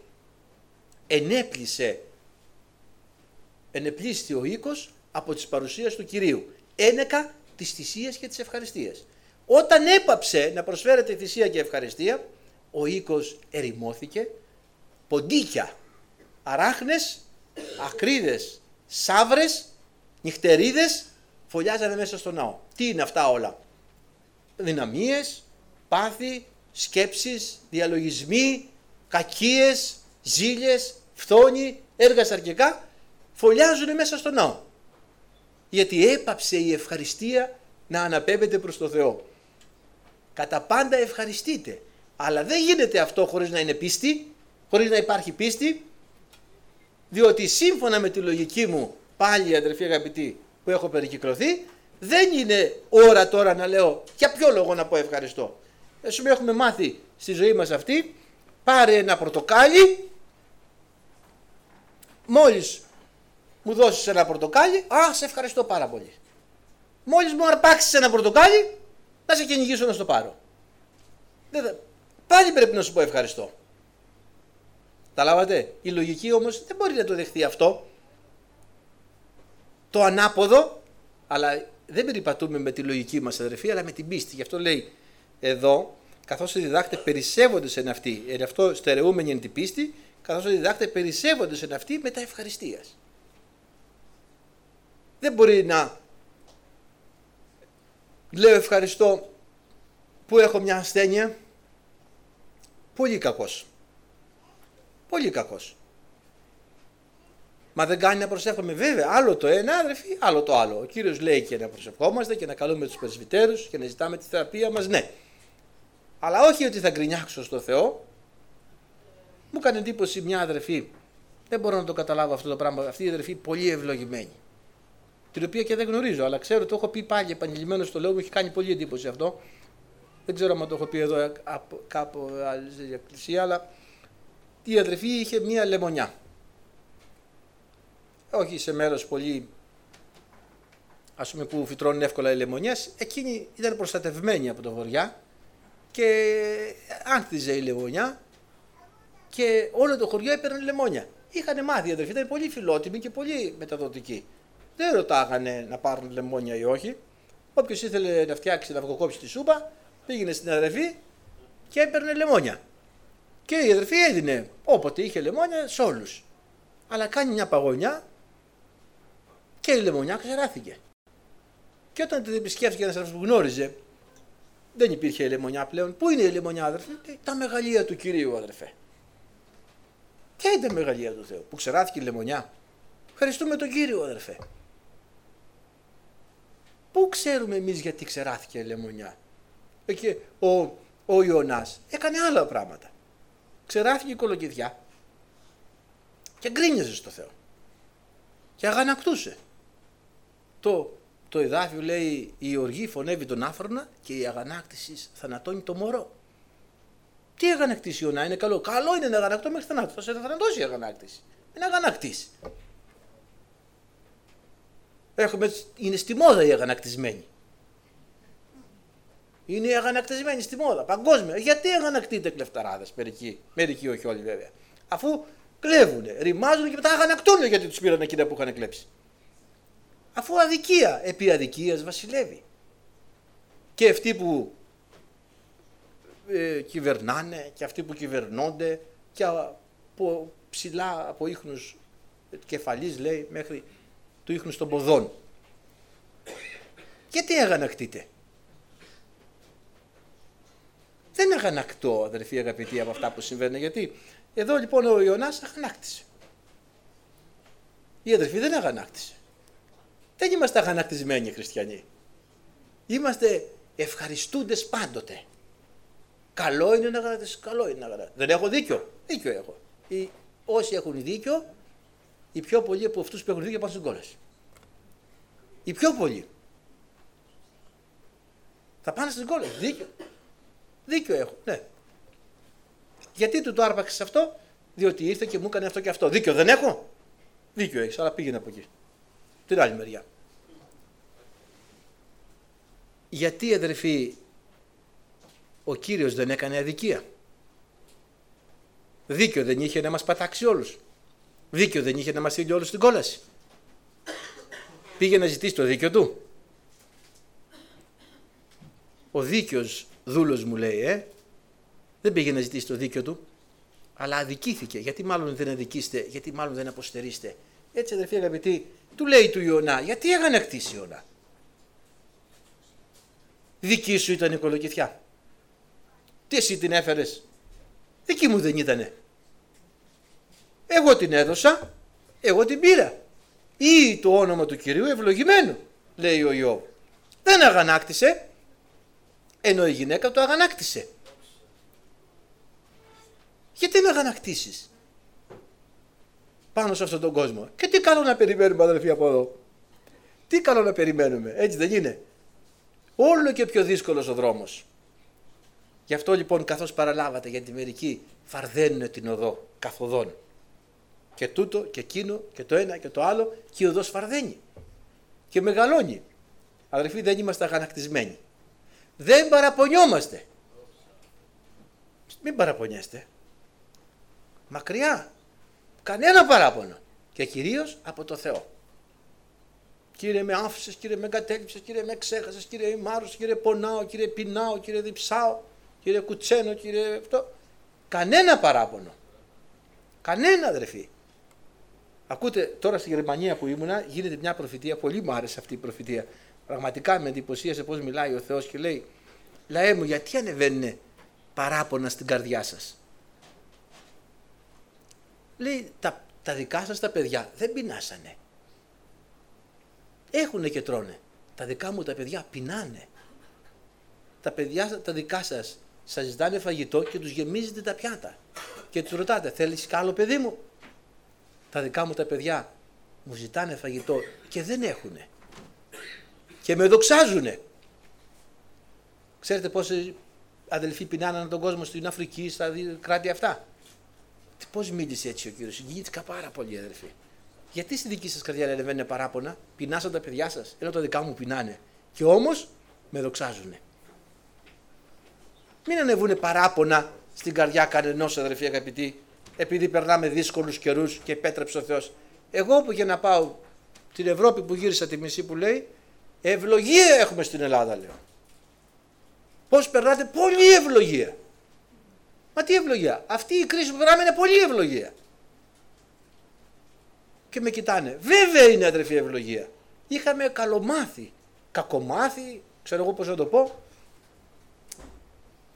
Ενεπλήστη ο οίκος από τις παρουσίες του Κυρίου, ένεκα της θυσίας και της ευχαριστίας. Όταν έπαψε να προσφέρεται θυσία και ευχαριστία, ο οίκος ερημώθηκε, ποντίκια, αράχνες, ακρίδες, σαύρες, νυχτερίδες φωλιάζανε μέσα στο ναό. Τι είναι αυτά όλα? Δυναμίες, πάθη, σκέψεις, διαλογισμοί, κακίες, ζήλιες, φθόνοι, έργα σαρκικά φωλιάζουν μέσα στο ναό. Γιατί έπαψε η ευχαριστία να αναπέμπεται προς το Θεό. Κατά πάντα ευχαριστείτε. Αλλά δεν γίνεται αυτό χωρίς να είναι πίστη, χωρίς να υπάρχει πίστη, διότι σύμφωνα με τη λογική μου, πάλι αδερφοί αγαπητοί, που έχω περικυκλωθεί, δεν είναι ώρα τώρα να λέω για ποιο λόγο να πω ευχαριστώ. Έχουμε μάθει στη ζωή μας αυτή, πάρε ένα πορτοκάλι, μόλις μου δώσεις ένα πορτοκάλι, σε ευχαριστώ πάρα πολύ. Μόλις μου αρπάξεις ένα πορτοκάλι, να σε κυνηγήσω να στο πάρω. Πάλι πρέπει να σου πω ευχαριστώ. Τα λάβατε? Η λογική όμως δεν μπορεί να το δεχθεί αυτό. Το ανάποδο, αλλά δεν περιπατούμε με τη λογική μας αδερφοί, αλλά με την πίστη. Γι' αυτό λέει εδώ, καθώς οι διδάκτες περισσεύονται εν αυτή, εν αυτό στερεούμενοι εν την πίστη, καθώς οι διδάκτες περισσεύονται εν αυτή μετά ευχαριστίας. Δεν μπορεί να λέω ευχαριστώ που έχω μια ασθένεια. Πολύ κακός. Πολύ κακός. Μα δεν κάνει να προσεύχομαι? Βέβαια, άλλο το ένα αδερφοί, άλλο το άλλο. Ο Κύριος λέει και να προσευχόμαστε και να καλούμε τους πρεσβυτέρους και να ζητάμε τη θεραπεία μας, ναι. Αλλά όχι ότι θα γκρινιάξω στο Θεό. Μου έκανε εντύπωση μια αδερφή, δεν μπορώ να το καταλάβω αυτό το πράγμα, αυτή η αδερφή πολύ ευλογημένη, την οποία και δεν γνωρίζω, αλλά ξέρω, το έχω πει πάλι επανειλημμένο στο λόγο, μου έχει κάνει πολύ εντύπωση αυτό. Δεν ξέρω αν το έχω πει εδώ κάπου στην εκκλησία, αλλά η αδερφή είχε μία λεμονιά. Όχι σε μέρος πολύ, ας πούμε, που φυτρώνουν εύκολα οι λεμονιές, εκείνη ήταν προστατευμένη από το βοριά και άνθιζε η λεμονιά και όλο το χωριό έπαιρνε λεμόνια. Είχαν μάθει οι αδερφοί, ήταν πολύ φιλότιμοι και πολύ μεταδοτικοί. Δεν ρωτάγανε να πάρουν λεμόνια ή όχι. Όποιος ήθελε να φτιάξει, να αυγοκόψει τη σούπα, πήγαινε στην αδερφή και έπαιρνε λεμόνια. Και η αδερφή έδινε όποτε είχε λεμόνια σε όλους. Αλλά κάνει μια παγωνιά και η λεμονιά ξεράθηκε. Και όταν την επισκέφθηκε ένας άνθρωπος που γνώριζε Δεν υπήρχε η λεμονιά πλέον. Πού είναι η λεμονιά, αδερφέ? Τα μεγαλεία του Κυρίου, αδερφέ. Ποια είναι τα μεγαλεία του Θεού? Που ξεράθηκε η λεμονιά. Ευχαριστούμε τον Κύριο, αδερφέ. Πού ξέρουμε εμείς γιατί ξεράθηκε η λεμονιά? Εκεί ο Ιωνάς έκανε άλλα πράγματα. Ξεράθηκε η κολοκυθιά και γκρίνιαζε στο Θεό και αγανακτούσε. Το εδάφιο λέει: η οργή φωνεύει τον άφρονα και η αγανάκτηση θανατώνει το μωρό. Τι αγανακτήσει, Ιωνά? Είναι καλό? Καλό είναι να αγανακτώ μέχρι θανάτου. Θα σε θανατώσει η αγανάκτηση. Είναι αγανακτήσει. Είναι στη μόδα οι αγανακτισμένοι. Είναι οι αγανακτισμένοι στη μόδα, παγκόσμια. Γιατί αγανακτείτε κλεφταράδες? Μερικοί όχι όλοι βέβαια. Αφού κλέβουνε, ρημάζουν και μετά αγανακτούν γιατί τους πήραν εκείνα που είχαν κλέψει. Αφού αδικία επί αδικίας βασιλεύει. Και αυτοί που κυβερνάνε και αυτοί που κυβερνώνται και από ψηλά, από ίχνους κεφαλής λέει μέχρι του ίχνους των ποδών. Γιατί αγανακτείτε? Δεν αγανακτώ, αδερφοί αγαπητοί, από αυτά που συμβαίνουν. Γιατί εδώ λοιπόν ο Ιωνάς αγανάκτησε. Η αδερφή δεν αγανάκτησε. Δεν είμαστε αγανακτισμένοι χριστιανοί. Είμαστε ευχαριστούντες πάντοτε. Καλό είναι να αγανακτήσεις, καλό είναι να αγανακτήσεις. Δεν έχω δίκιο? Δίκιο έχω. Όσοι έχουν δίκιο, οι πιο πολλοί από αυτούς που έχουν δίκιο πάνε στην κόλαση. Οι πιο πολλοί θα πάνε στην κόλαση. Δίκιο έχω, ναι. Γιατί του το άρπαξες αυτό? Διότι ήρθε και μου έκανε αυτό και αυτό. Δίκιο δεν έχω? Δίκιο έχεις, αλλά πήγαινε από εκεί. Την άλλη μεριά. Γιατί, αδερφοί, ο Κύριος δεν έκανε αδικία? Δίκιο δεν είχε να μας πατάξει όλους? Δίκιο δεν είχε να μας στείλει όλους στην κόλαση? Πήγε να ζητήσει το δίκιο του? Ο δίκαιος δούλος μου λέει, δεν πήγε να ζητήσει το δίκιο του, αλλά αδικήθηκε. Γιατί μάλλον δεν αδικήστε, γιατί μάλλον δεν αποστερείστε? Έτσι, αδερφοί αγαπητοί, του λέει του Ιωνά, γιατί αγανακτήσει Ιωνά? Δική σου ήταν η κολοκυθιά. Τι εσύ την έφερες? Δική μου δεν ήτανε. Εγώ την έδωσα, εγώ την πήρα. Ή το όνομα του Κυρίου ευλογημένο, λέει ο Ιώβ. Δεν αγανάκτησε, ενώ η γυναίκα το αγανάκτησε. Γιατί με αγανακτήσεις πάνω σε αυτόν τον κόσμο? Και τι καλό να περιμένουμε, αδελφοί, από εδώ? Τι καλό να περιμένουμε? Έτσι δεν είναι? Όλο και πιο δύσκολος ο δρόμος. Γι' αυτό λοιπόν, καθώς παραλάβατε, γιατί μερικοί φαρδένουν την οδό καθοδόν, και τούτο και εκείνο και το ένα και το άλλο, και η οδός φαρδένει και μεγαλώνει. Αδελφοί, δεν είμαστε αγανακτισμένοι. Δεν παραπονιόμαστε. Μην παραπονιέστε. Μακριά. Κανένα παράπονο. Και κυρίως από το Θεό. Κύριε, με άφησες, Κύριε, με εγκατέλειψες, Κύριε, με ξέχασες, Κύριε, μάρος, Κύριε, πονάω, Κύριε, πεινάω, Κύριε, διψάω, Κύριε, κουτσένω, Κύριε, αυτό. Κανένα παράπονο. Κανένα, αδερφοί. Ακούτε, τώρα στη Γερμανία που ήμουνα γίνεται μια προφητεία, πολύ μου άρεσε αυτή η προφητεία. Πραγματικά με εντυπωσίασε πώς μιλάει ο Θεός και λέει: λαέ μου, γιατί ανεβαίνουν παράπονα στην καρδιά σας? Λέει, τα δικά σας τα παιδιά δεν πεινάσανε. Έχουνε και τρώνε. Τα δικά μου τα παιδιά πεινάνε. Τα παιδιά τα δικά σας ζητάνε φαγητό και τους γεμίζετε τα πιάτα. Και τους ρωτάτε, θέλεις κι άλλο, παιδί μου? Τα δικά μου τα παιδιά μου ζητάνε φαγητό και δεν έχουνε. Και με δοξάζουνε. Ξέρετε πόσοι αδελφοί πεινάναν τον κόσμο στην Αφρική, στα κράτη αυτά? Πώς μίλησε έτσι ο Κύριος? Συγκινήθηκα πάρα πολύ, αδελφοί. Γιατί στη δική σας καρδιά ανεβαίνουν παράπονα? Πεινάσαν τα παιδιά σας, ενώ τα δικά μου πεινάνε. Και όμως με δοξάζουνε. Μην ανεβούνε παράπονα στην καρδιά κανενός, αδελφοί αγαπητοί, επειδή περνάμε δύσκολους καιρούς και επέτρεψε ο Θεός. Εγώ που για να πάω την Ευρώπη που γύρισα τη μισή που λέει, ευλογία έχουμε στην Ελλάδα, λέω. Πώς περνάτε? Πολύ ευλογία. Μα τι ευλογία? Αυτή η κρίση που περνάμε είναι πολύ ευλογία. Και με κοιτάνε. Βέβαια είναι, αδερφή, ευλογία. Είχαμε καλομάθη, κακομάθη, ξέρω εγώ πώς να το πω.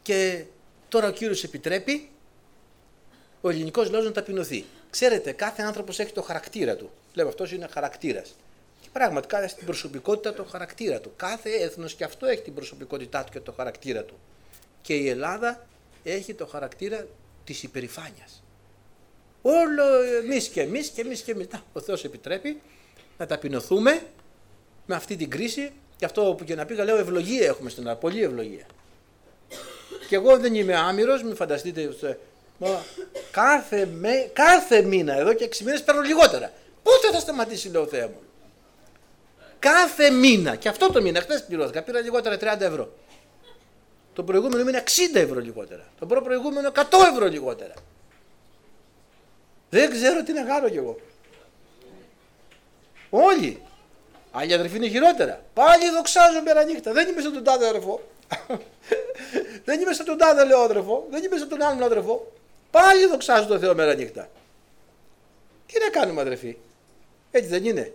Και τώρα ο Κύριος επιτρέπει ο ελληνικός λαός να ταπεινωθεί. Ξέρετε, κάθε άνθρωπος έχει το χαρακτήρα του. Λέμε αυτός είναι χαρακτήρας. Και πραγματικά έχει την προσωπικότητα, το χαρακτήρα του. Κάθε έθνος και αυτό έχει την προσωπικότητά του και το χαρακτήρα του. Και η Ελλάδα έχει το χαρακτήρα της υπερηφάνειας. Όλο εμείς και εμείς και εμείς και εμείς. Ο Θεός επιτρέπει να ταπεινωθούμε με αυτή την κρίση. Και αυτό που και να πήγα λέω ευλογία έχουμε στην Ελλάδα. Πολύ ευλογία. Και εγώ δεν είμαι άμυρος, μην φανταστείτε. Κάθε μήνα εδώ και 6 μήνες παίρνω λιγότερα. Πότε θα σταματήσει, λέω, Θεέ μου. Κάθε μήνα. Και αυτό το μήνα, χθες πληρώθηκα, πήρα λιγότερα 30 ευρώ. Το προηγούμενο μήνα 60 ευρώ λιγότερα. Το προηγούμενο 100 ευρώ λιγότερα. Δεν ξέρω τι να κάνω κι εγώ. Όλοι. Άλλοι αδερφοί είναι χειρότερα. Πάλι δοξάζω μέρα νύχτα. Δεν είμαι σαν τον τάδε αδερφό. Δεν είμαι σαν τον τάδε λέω αδερφό. Δεν είμαι σαν τον άλλον αδερφό. Πάλι δοξάζω τον Θεό μέρα νύχτα. Τι να κάνουμε αδερφοί. Έτσι δεν είναι.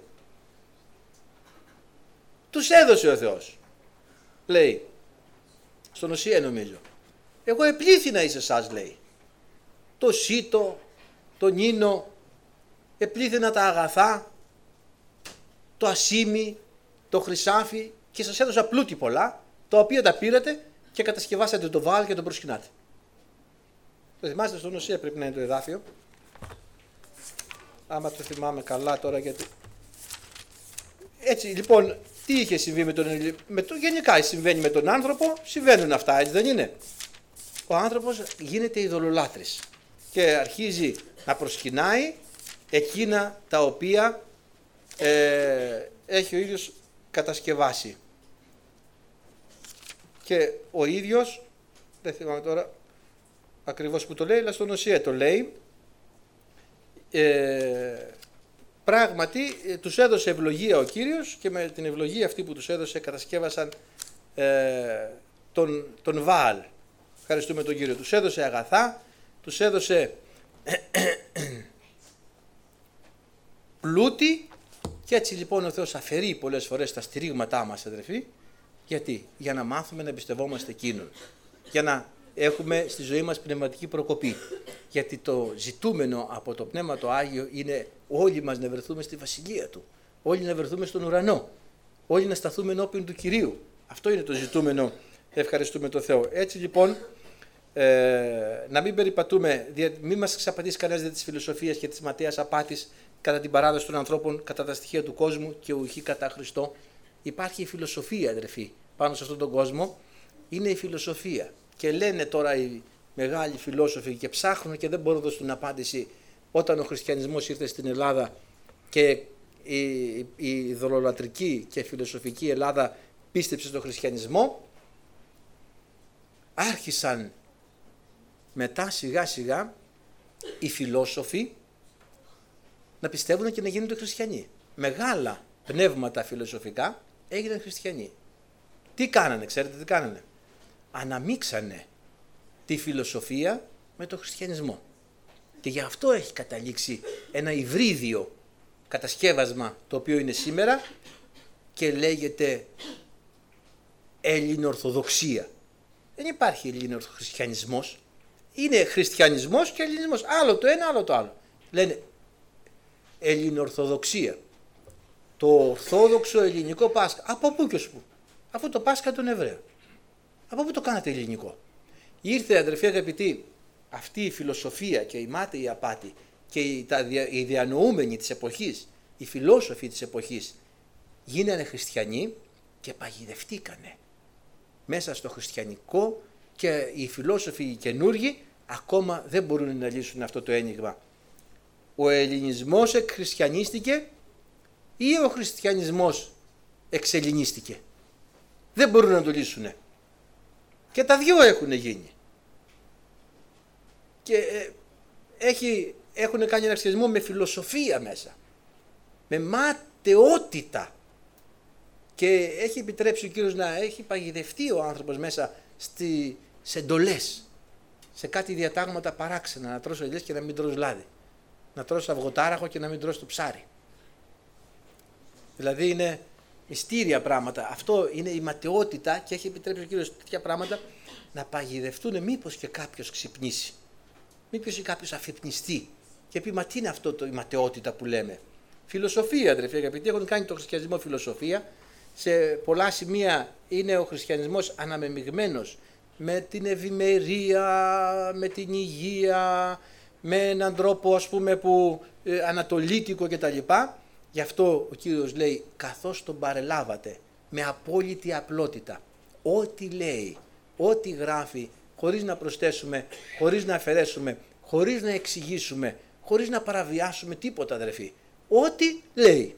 Τους έδωσε ο Θεός. Λέει. Στον Οσία νομίζω. Εγώ επλήθυνα εις εσάς, λέει. Το σίτο, το νίνο, επλήθυνα τα αγαθά, το ασίμι, το χρυσάφι και σας έδωσα πλούτη πολλά, τα οποία τα πήρατε και κατασκευάσατε το Βαάλ και τον προσκυνάτε. Το θυμάστε, στον Οσία πρέπει να είναι το εδάφιο. Άμα το θυμάμαι καλά τώρα γιατί... Έτσι λοιπόν, τι είχε συμβεί γενικά συμβαίνει με τον άνθρωπο, συμβαίνουν αυτά, έτσι δεν είναι. Ο άνθρωπος γίνεται ειδωλολάτρης και αρχίζει να προσκυνάει εκείνα τα οποία έχει ο ίδιος κατασκευάσει. Και ο ίδιος, δεν θυμάμαι τώρα ακριβώς που το λέει, αλλά στον Οσία το λέει, πράγματι τους έδωσε ευλογία ο Κύριος και με την ευλογία αυτή που τους έδωσε κατασκεύασαν τον Βαάλ. Ευχαριστούμε τον Κύριο. Τους έδωσε αγαθά, τους έδωσε πλούτη και έτσι λοιπόν ο Θεός αφαιρεί πολλές φορές τα στηρίγματά μας, αδερφοί. Γιατί? Για να μάθουμε να εμπιστευόμαστε Εκείνον. Για να έχουμε στη ζωή μας πνευματική προκοπή. Γιατί το ζητούμενο από το Πνεύμα το Άγιο είναι όλοι μας να βρεθούμε στη Βασιλεία Του. Όλοι να βρεθούμε στον ουρανό. Όλοι να σταθούμε ενώπιον του Κυρίου. Αυτό είναι το ζητούμενο. Ευχαριστούμε τον Θεό. Έτσι λοιπόν, να μην περιπατούμε, μην μας εξαπατήσει κανένας δια της φιλοσοφίας και της ματαίας απάτης κατά την παράδοση των ανθρώπων, κατά τα στοιχεία του κόσμου και ουχή κατά Χριστό. Υπάρχει η φιλοσοφία, αδερφοί, πάνω σε αυτόν τον κόσμο. Είναι η φιλοσοφία. Και λένε τώρα οι μεγάλοι φιλόσοφοι και ψάχνουν και δεν μπορούν να δώσουν απάντηση όταν ο χριστιανισμός ήρθε στην Ελλάδα και η δολολατρική και φιλοσοφική Ελλάδα πίστεψε στον χριστιανισμό. Άρχισαν μετά σιγά σιγά οι φιλόσοφοι να πιστεύουν και να γίνονται χριστιανοί. Μεγάλα πνεύματα φιλοσοφικά έγιναν χριστιανοί. Τι κάνανε, ξέρετε τι κάνανε? Αναμίξανε τη φιλοσοφία με τον χριστιανισμό. Και γι' αυτό έχει καταλήξει ένα υβρίδιο κατασκεύασμα το οποίο είναι σήμερα και λέγεται Ελληνοορθοδοξία. Δεν υπάρχει Ελληνοχριστιανισμός. Είναι χριστιανισμός και ελληνισμός. Άλλο το ένα, άλλο το άλλο. Λένε Ελληνοορθοδοξία. Το ορθόδοξο ελληνικό Πάσχα. Από πού και ως πού? Αφού το Πάσχα των Εβραίων. Από πού το κάνατε ελληνικό? Ήρθε, αδερφοί αγαπητοί, αυτή η φιλοσοφία και η μάταιη απάτη και οι διανοούμενοι της εποχής, οι φιλόσοφοι της εποχής γίνανε χριστιανοί και παγιδευτήκανε μέσα στο χριστιανικό και οι φιλόσοφοι οι καινούργοι ακόμα δεν μπορούν να λύσουν αυτό το ένιγμα. Ο ελληνισμός εκχριστιανίστηκε ή ο χριστιανισμός εξελληνίστηκε? Δεν μπορούν να το λύσουν. Και τα δυο έχουν γίνει. Και έχουν κάνει ένα χριστιανισμό με φιλοσοφία μέσα. Με ματαιότητα. Και έχει επιτρέψει ο Κύριος να έχει παγιδευτεί ο άνθρωπος μέσα σε εντολές. Σε κάτι διατάγματα παράξενα. Να τρως ελιές και να μην τρως λάδι. Να τρως αυγοτάραχο και να μην τρως το ψάρι. Δηλαδή είναι μυστήρια πράγματα. Αυτό είναι η ματαιότητα και έχει επιτρέψει ο Κύριος τέτοια πράγματα να παγιδευτούν, μήπως και κάποιος ξυπνήσει. Μήπως και κάποιος αφυπνιστεί και πει, μα τι είναι αυτό η ματαιότητα που λέμε. Φιλοσοφία, αδερφοί αγαπητοί, έχουν κάνει το χριστιανισμό φιλοσοφία. Σε πολλά σημεία είναι ο χριστιανισμός αναμεμειγμένος με την ευημερία, με την υγεία, με έναν τρόπο ας πούμε που ανατολίτικο κτλ. Γι' αυτό ο Κύριος λέει, καθώς τον παρελάβατε με απόλυτη απλότητα, ό,τι λέει, ό,τι γράφει, χωρίς να προσθέσουμε, χωρίς να αφαιρέσουμε, χωρίς να εξηγήσουμε, χωρίς να παραβιάσουμε τίποτα, αδερφοί. Ό,τι λέει.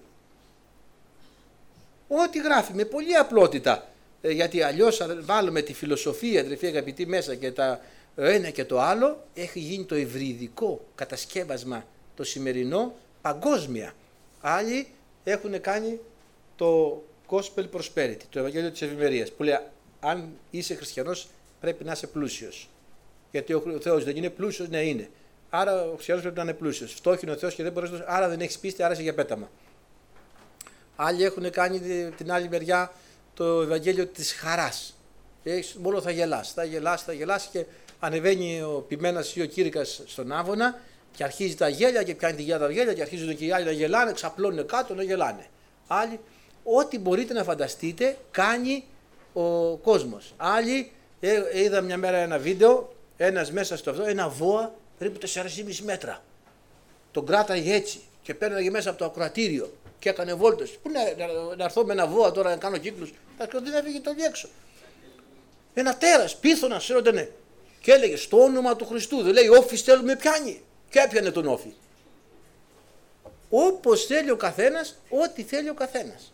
Ό,τι γράφει με πολλή απλότητα. Γιατί αλλιώς αν βάλουμε τη φιλοσοφία, αδερφοί αγαπητοί, μέσα και το ένα και το άλλο, έχει γίνει το ευρυδικό κατασκεύασμα το σημερινό παγκόσμια. Άλλοι έχουν κάνει το Gospel Prosperity, το Ευαγγέλιο της Ευημερίας, που λέει αν είσαι χριστιανός πρέπει να είσαι πλούσιος. Γιατί ο Θεός δεν είναι πλούσιος, ναι είναι. Άρα ο χριστιανός πρέπει να είναι πλούσιος. Φτώχει είναι ο Θεός και δεν μπορείς, άρα δεν έχεις πίστη, άρα είσαι για πέταμα. Άλλοι έχουν κάνει την άλλη μεριά το Ευαγγέλιο της χαράς. Μόνο θα γελάς και ανεβαίνει ο ποιμένας ή ο κήρυκας στον Άβωνα και αρχίζει τα γέλια και πιάνει τη γέλια τα γέλια και αρχίζουν και οι άλλοι να γελάνε, ξαπλώνουν κάτω να γελάνε. Άλλοι, ό,τι μπορείτε να φανταστείτε κάνει ο κόσμος. Άλλοι, είδα μια μέρα ένα βίντεο, ένας μέσα στο αυτό, ένα βόα περίπου 4,5 μέτρα. Τον κράταγε έτσι και παίρναγε μέσα από το ακροατήριο και έκανε βόλτες. Πού να έρθω με ένα βόα τώρα να κάνω κύκλους, δεν θα φύγει το έξω. Ένα τέρας, πίθωνα, ναι. Και έλεγε στο όνομα του Χριστού, δεν λέει όφη στέλνουμε πιάνει. Και έπιανε τον όφη. Όπως θέλει ο καθένας, ό,τι θέλει ο καθένας.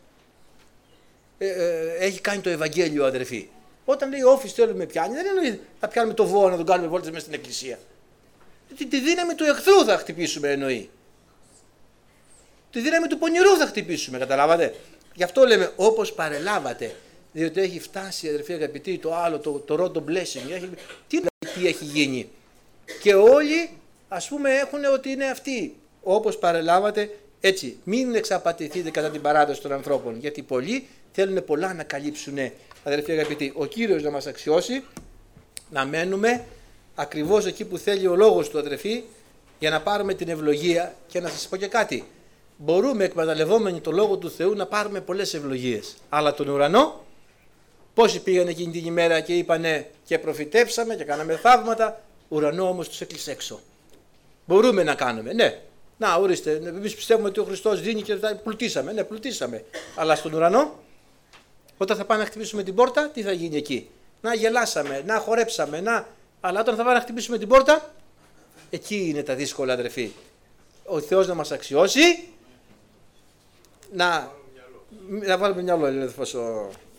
Έχει κάνει το Ευαγγέλιο, αδερφοί. Όταν λέει όφη στέλνουμε πιάνει, δεν εννοεί θα πιάνουμε το βόα να τον κάνουμε βόλτες μέσα στην εκκλησία. Τη δύναμη του εχθρού θα χτυπήσουμε, εννοεί. Τη δύναμη του πονηρού θα χτυπήσουμε, καταλάβατε. Γι' αυτό λέμε όπως παρελάβατε. Διότι έχει φτάσει, αδερφοί αγαπητοί, το άλλο, το road of blessing. Τι έχει γίνει. Και όλοι, ας πούμε, έχουν ότι είναι αυτοί. Όπως παρελάβατε, έτσι. Μην εξαπατηθείτε κατά την παράδοση των ανθρώπων. Γιατί πολλοί θέλουν πολλά να καλύψουν, αδερφοί αγαπητοί. Ο Κύριος να μας αξιώσει, να μένουμε ακριβώς εκεί που θέλει ο λόγος του, αδερφοί, για να πάρουμε την ευλογία. Και να σας πω και κάτι. Μπορούμε, εκμεταλλευόμενοι το λόγο του Θεού, να πάρουμε πολλές ευλογίες. Αλλά τον ουρανό, πόσοι πήγαν εκείνη την ημέρα και είπανε και προφητέψαμε και κάναμε θαύματα, ουρανό όμως τους έκλεισε έξω. Μπορούμε να κάνουμε, ναι. Να, ορίστε, εμείς πιστεύουμε ότι ο Χριστός δίνει και πλουτίσαμε. Ναι, πλουτίσαμε. Αλλά στον ουρανό, όταν θα πάμε να χτυπήσουμε την πόρτα, τι θα γίνει εκεί. Να γελάσαμε, να χορέψαμε, αλλά όταν θα πάμε να χτυπήσουμε την πόρτα, εκεί είναι τα δύσκολα, αδερφοί. Ο Θεός να μας αξιώσει, να βάλουμε μυαλό,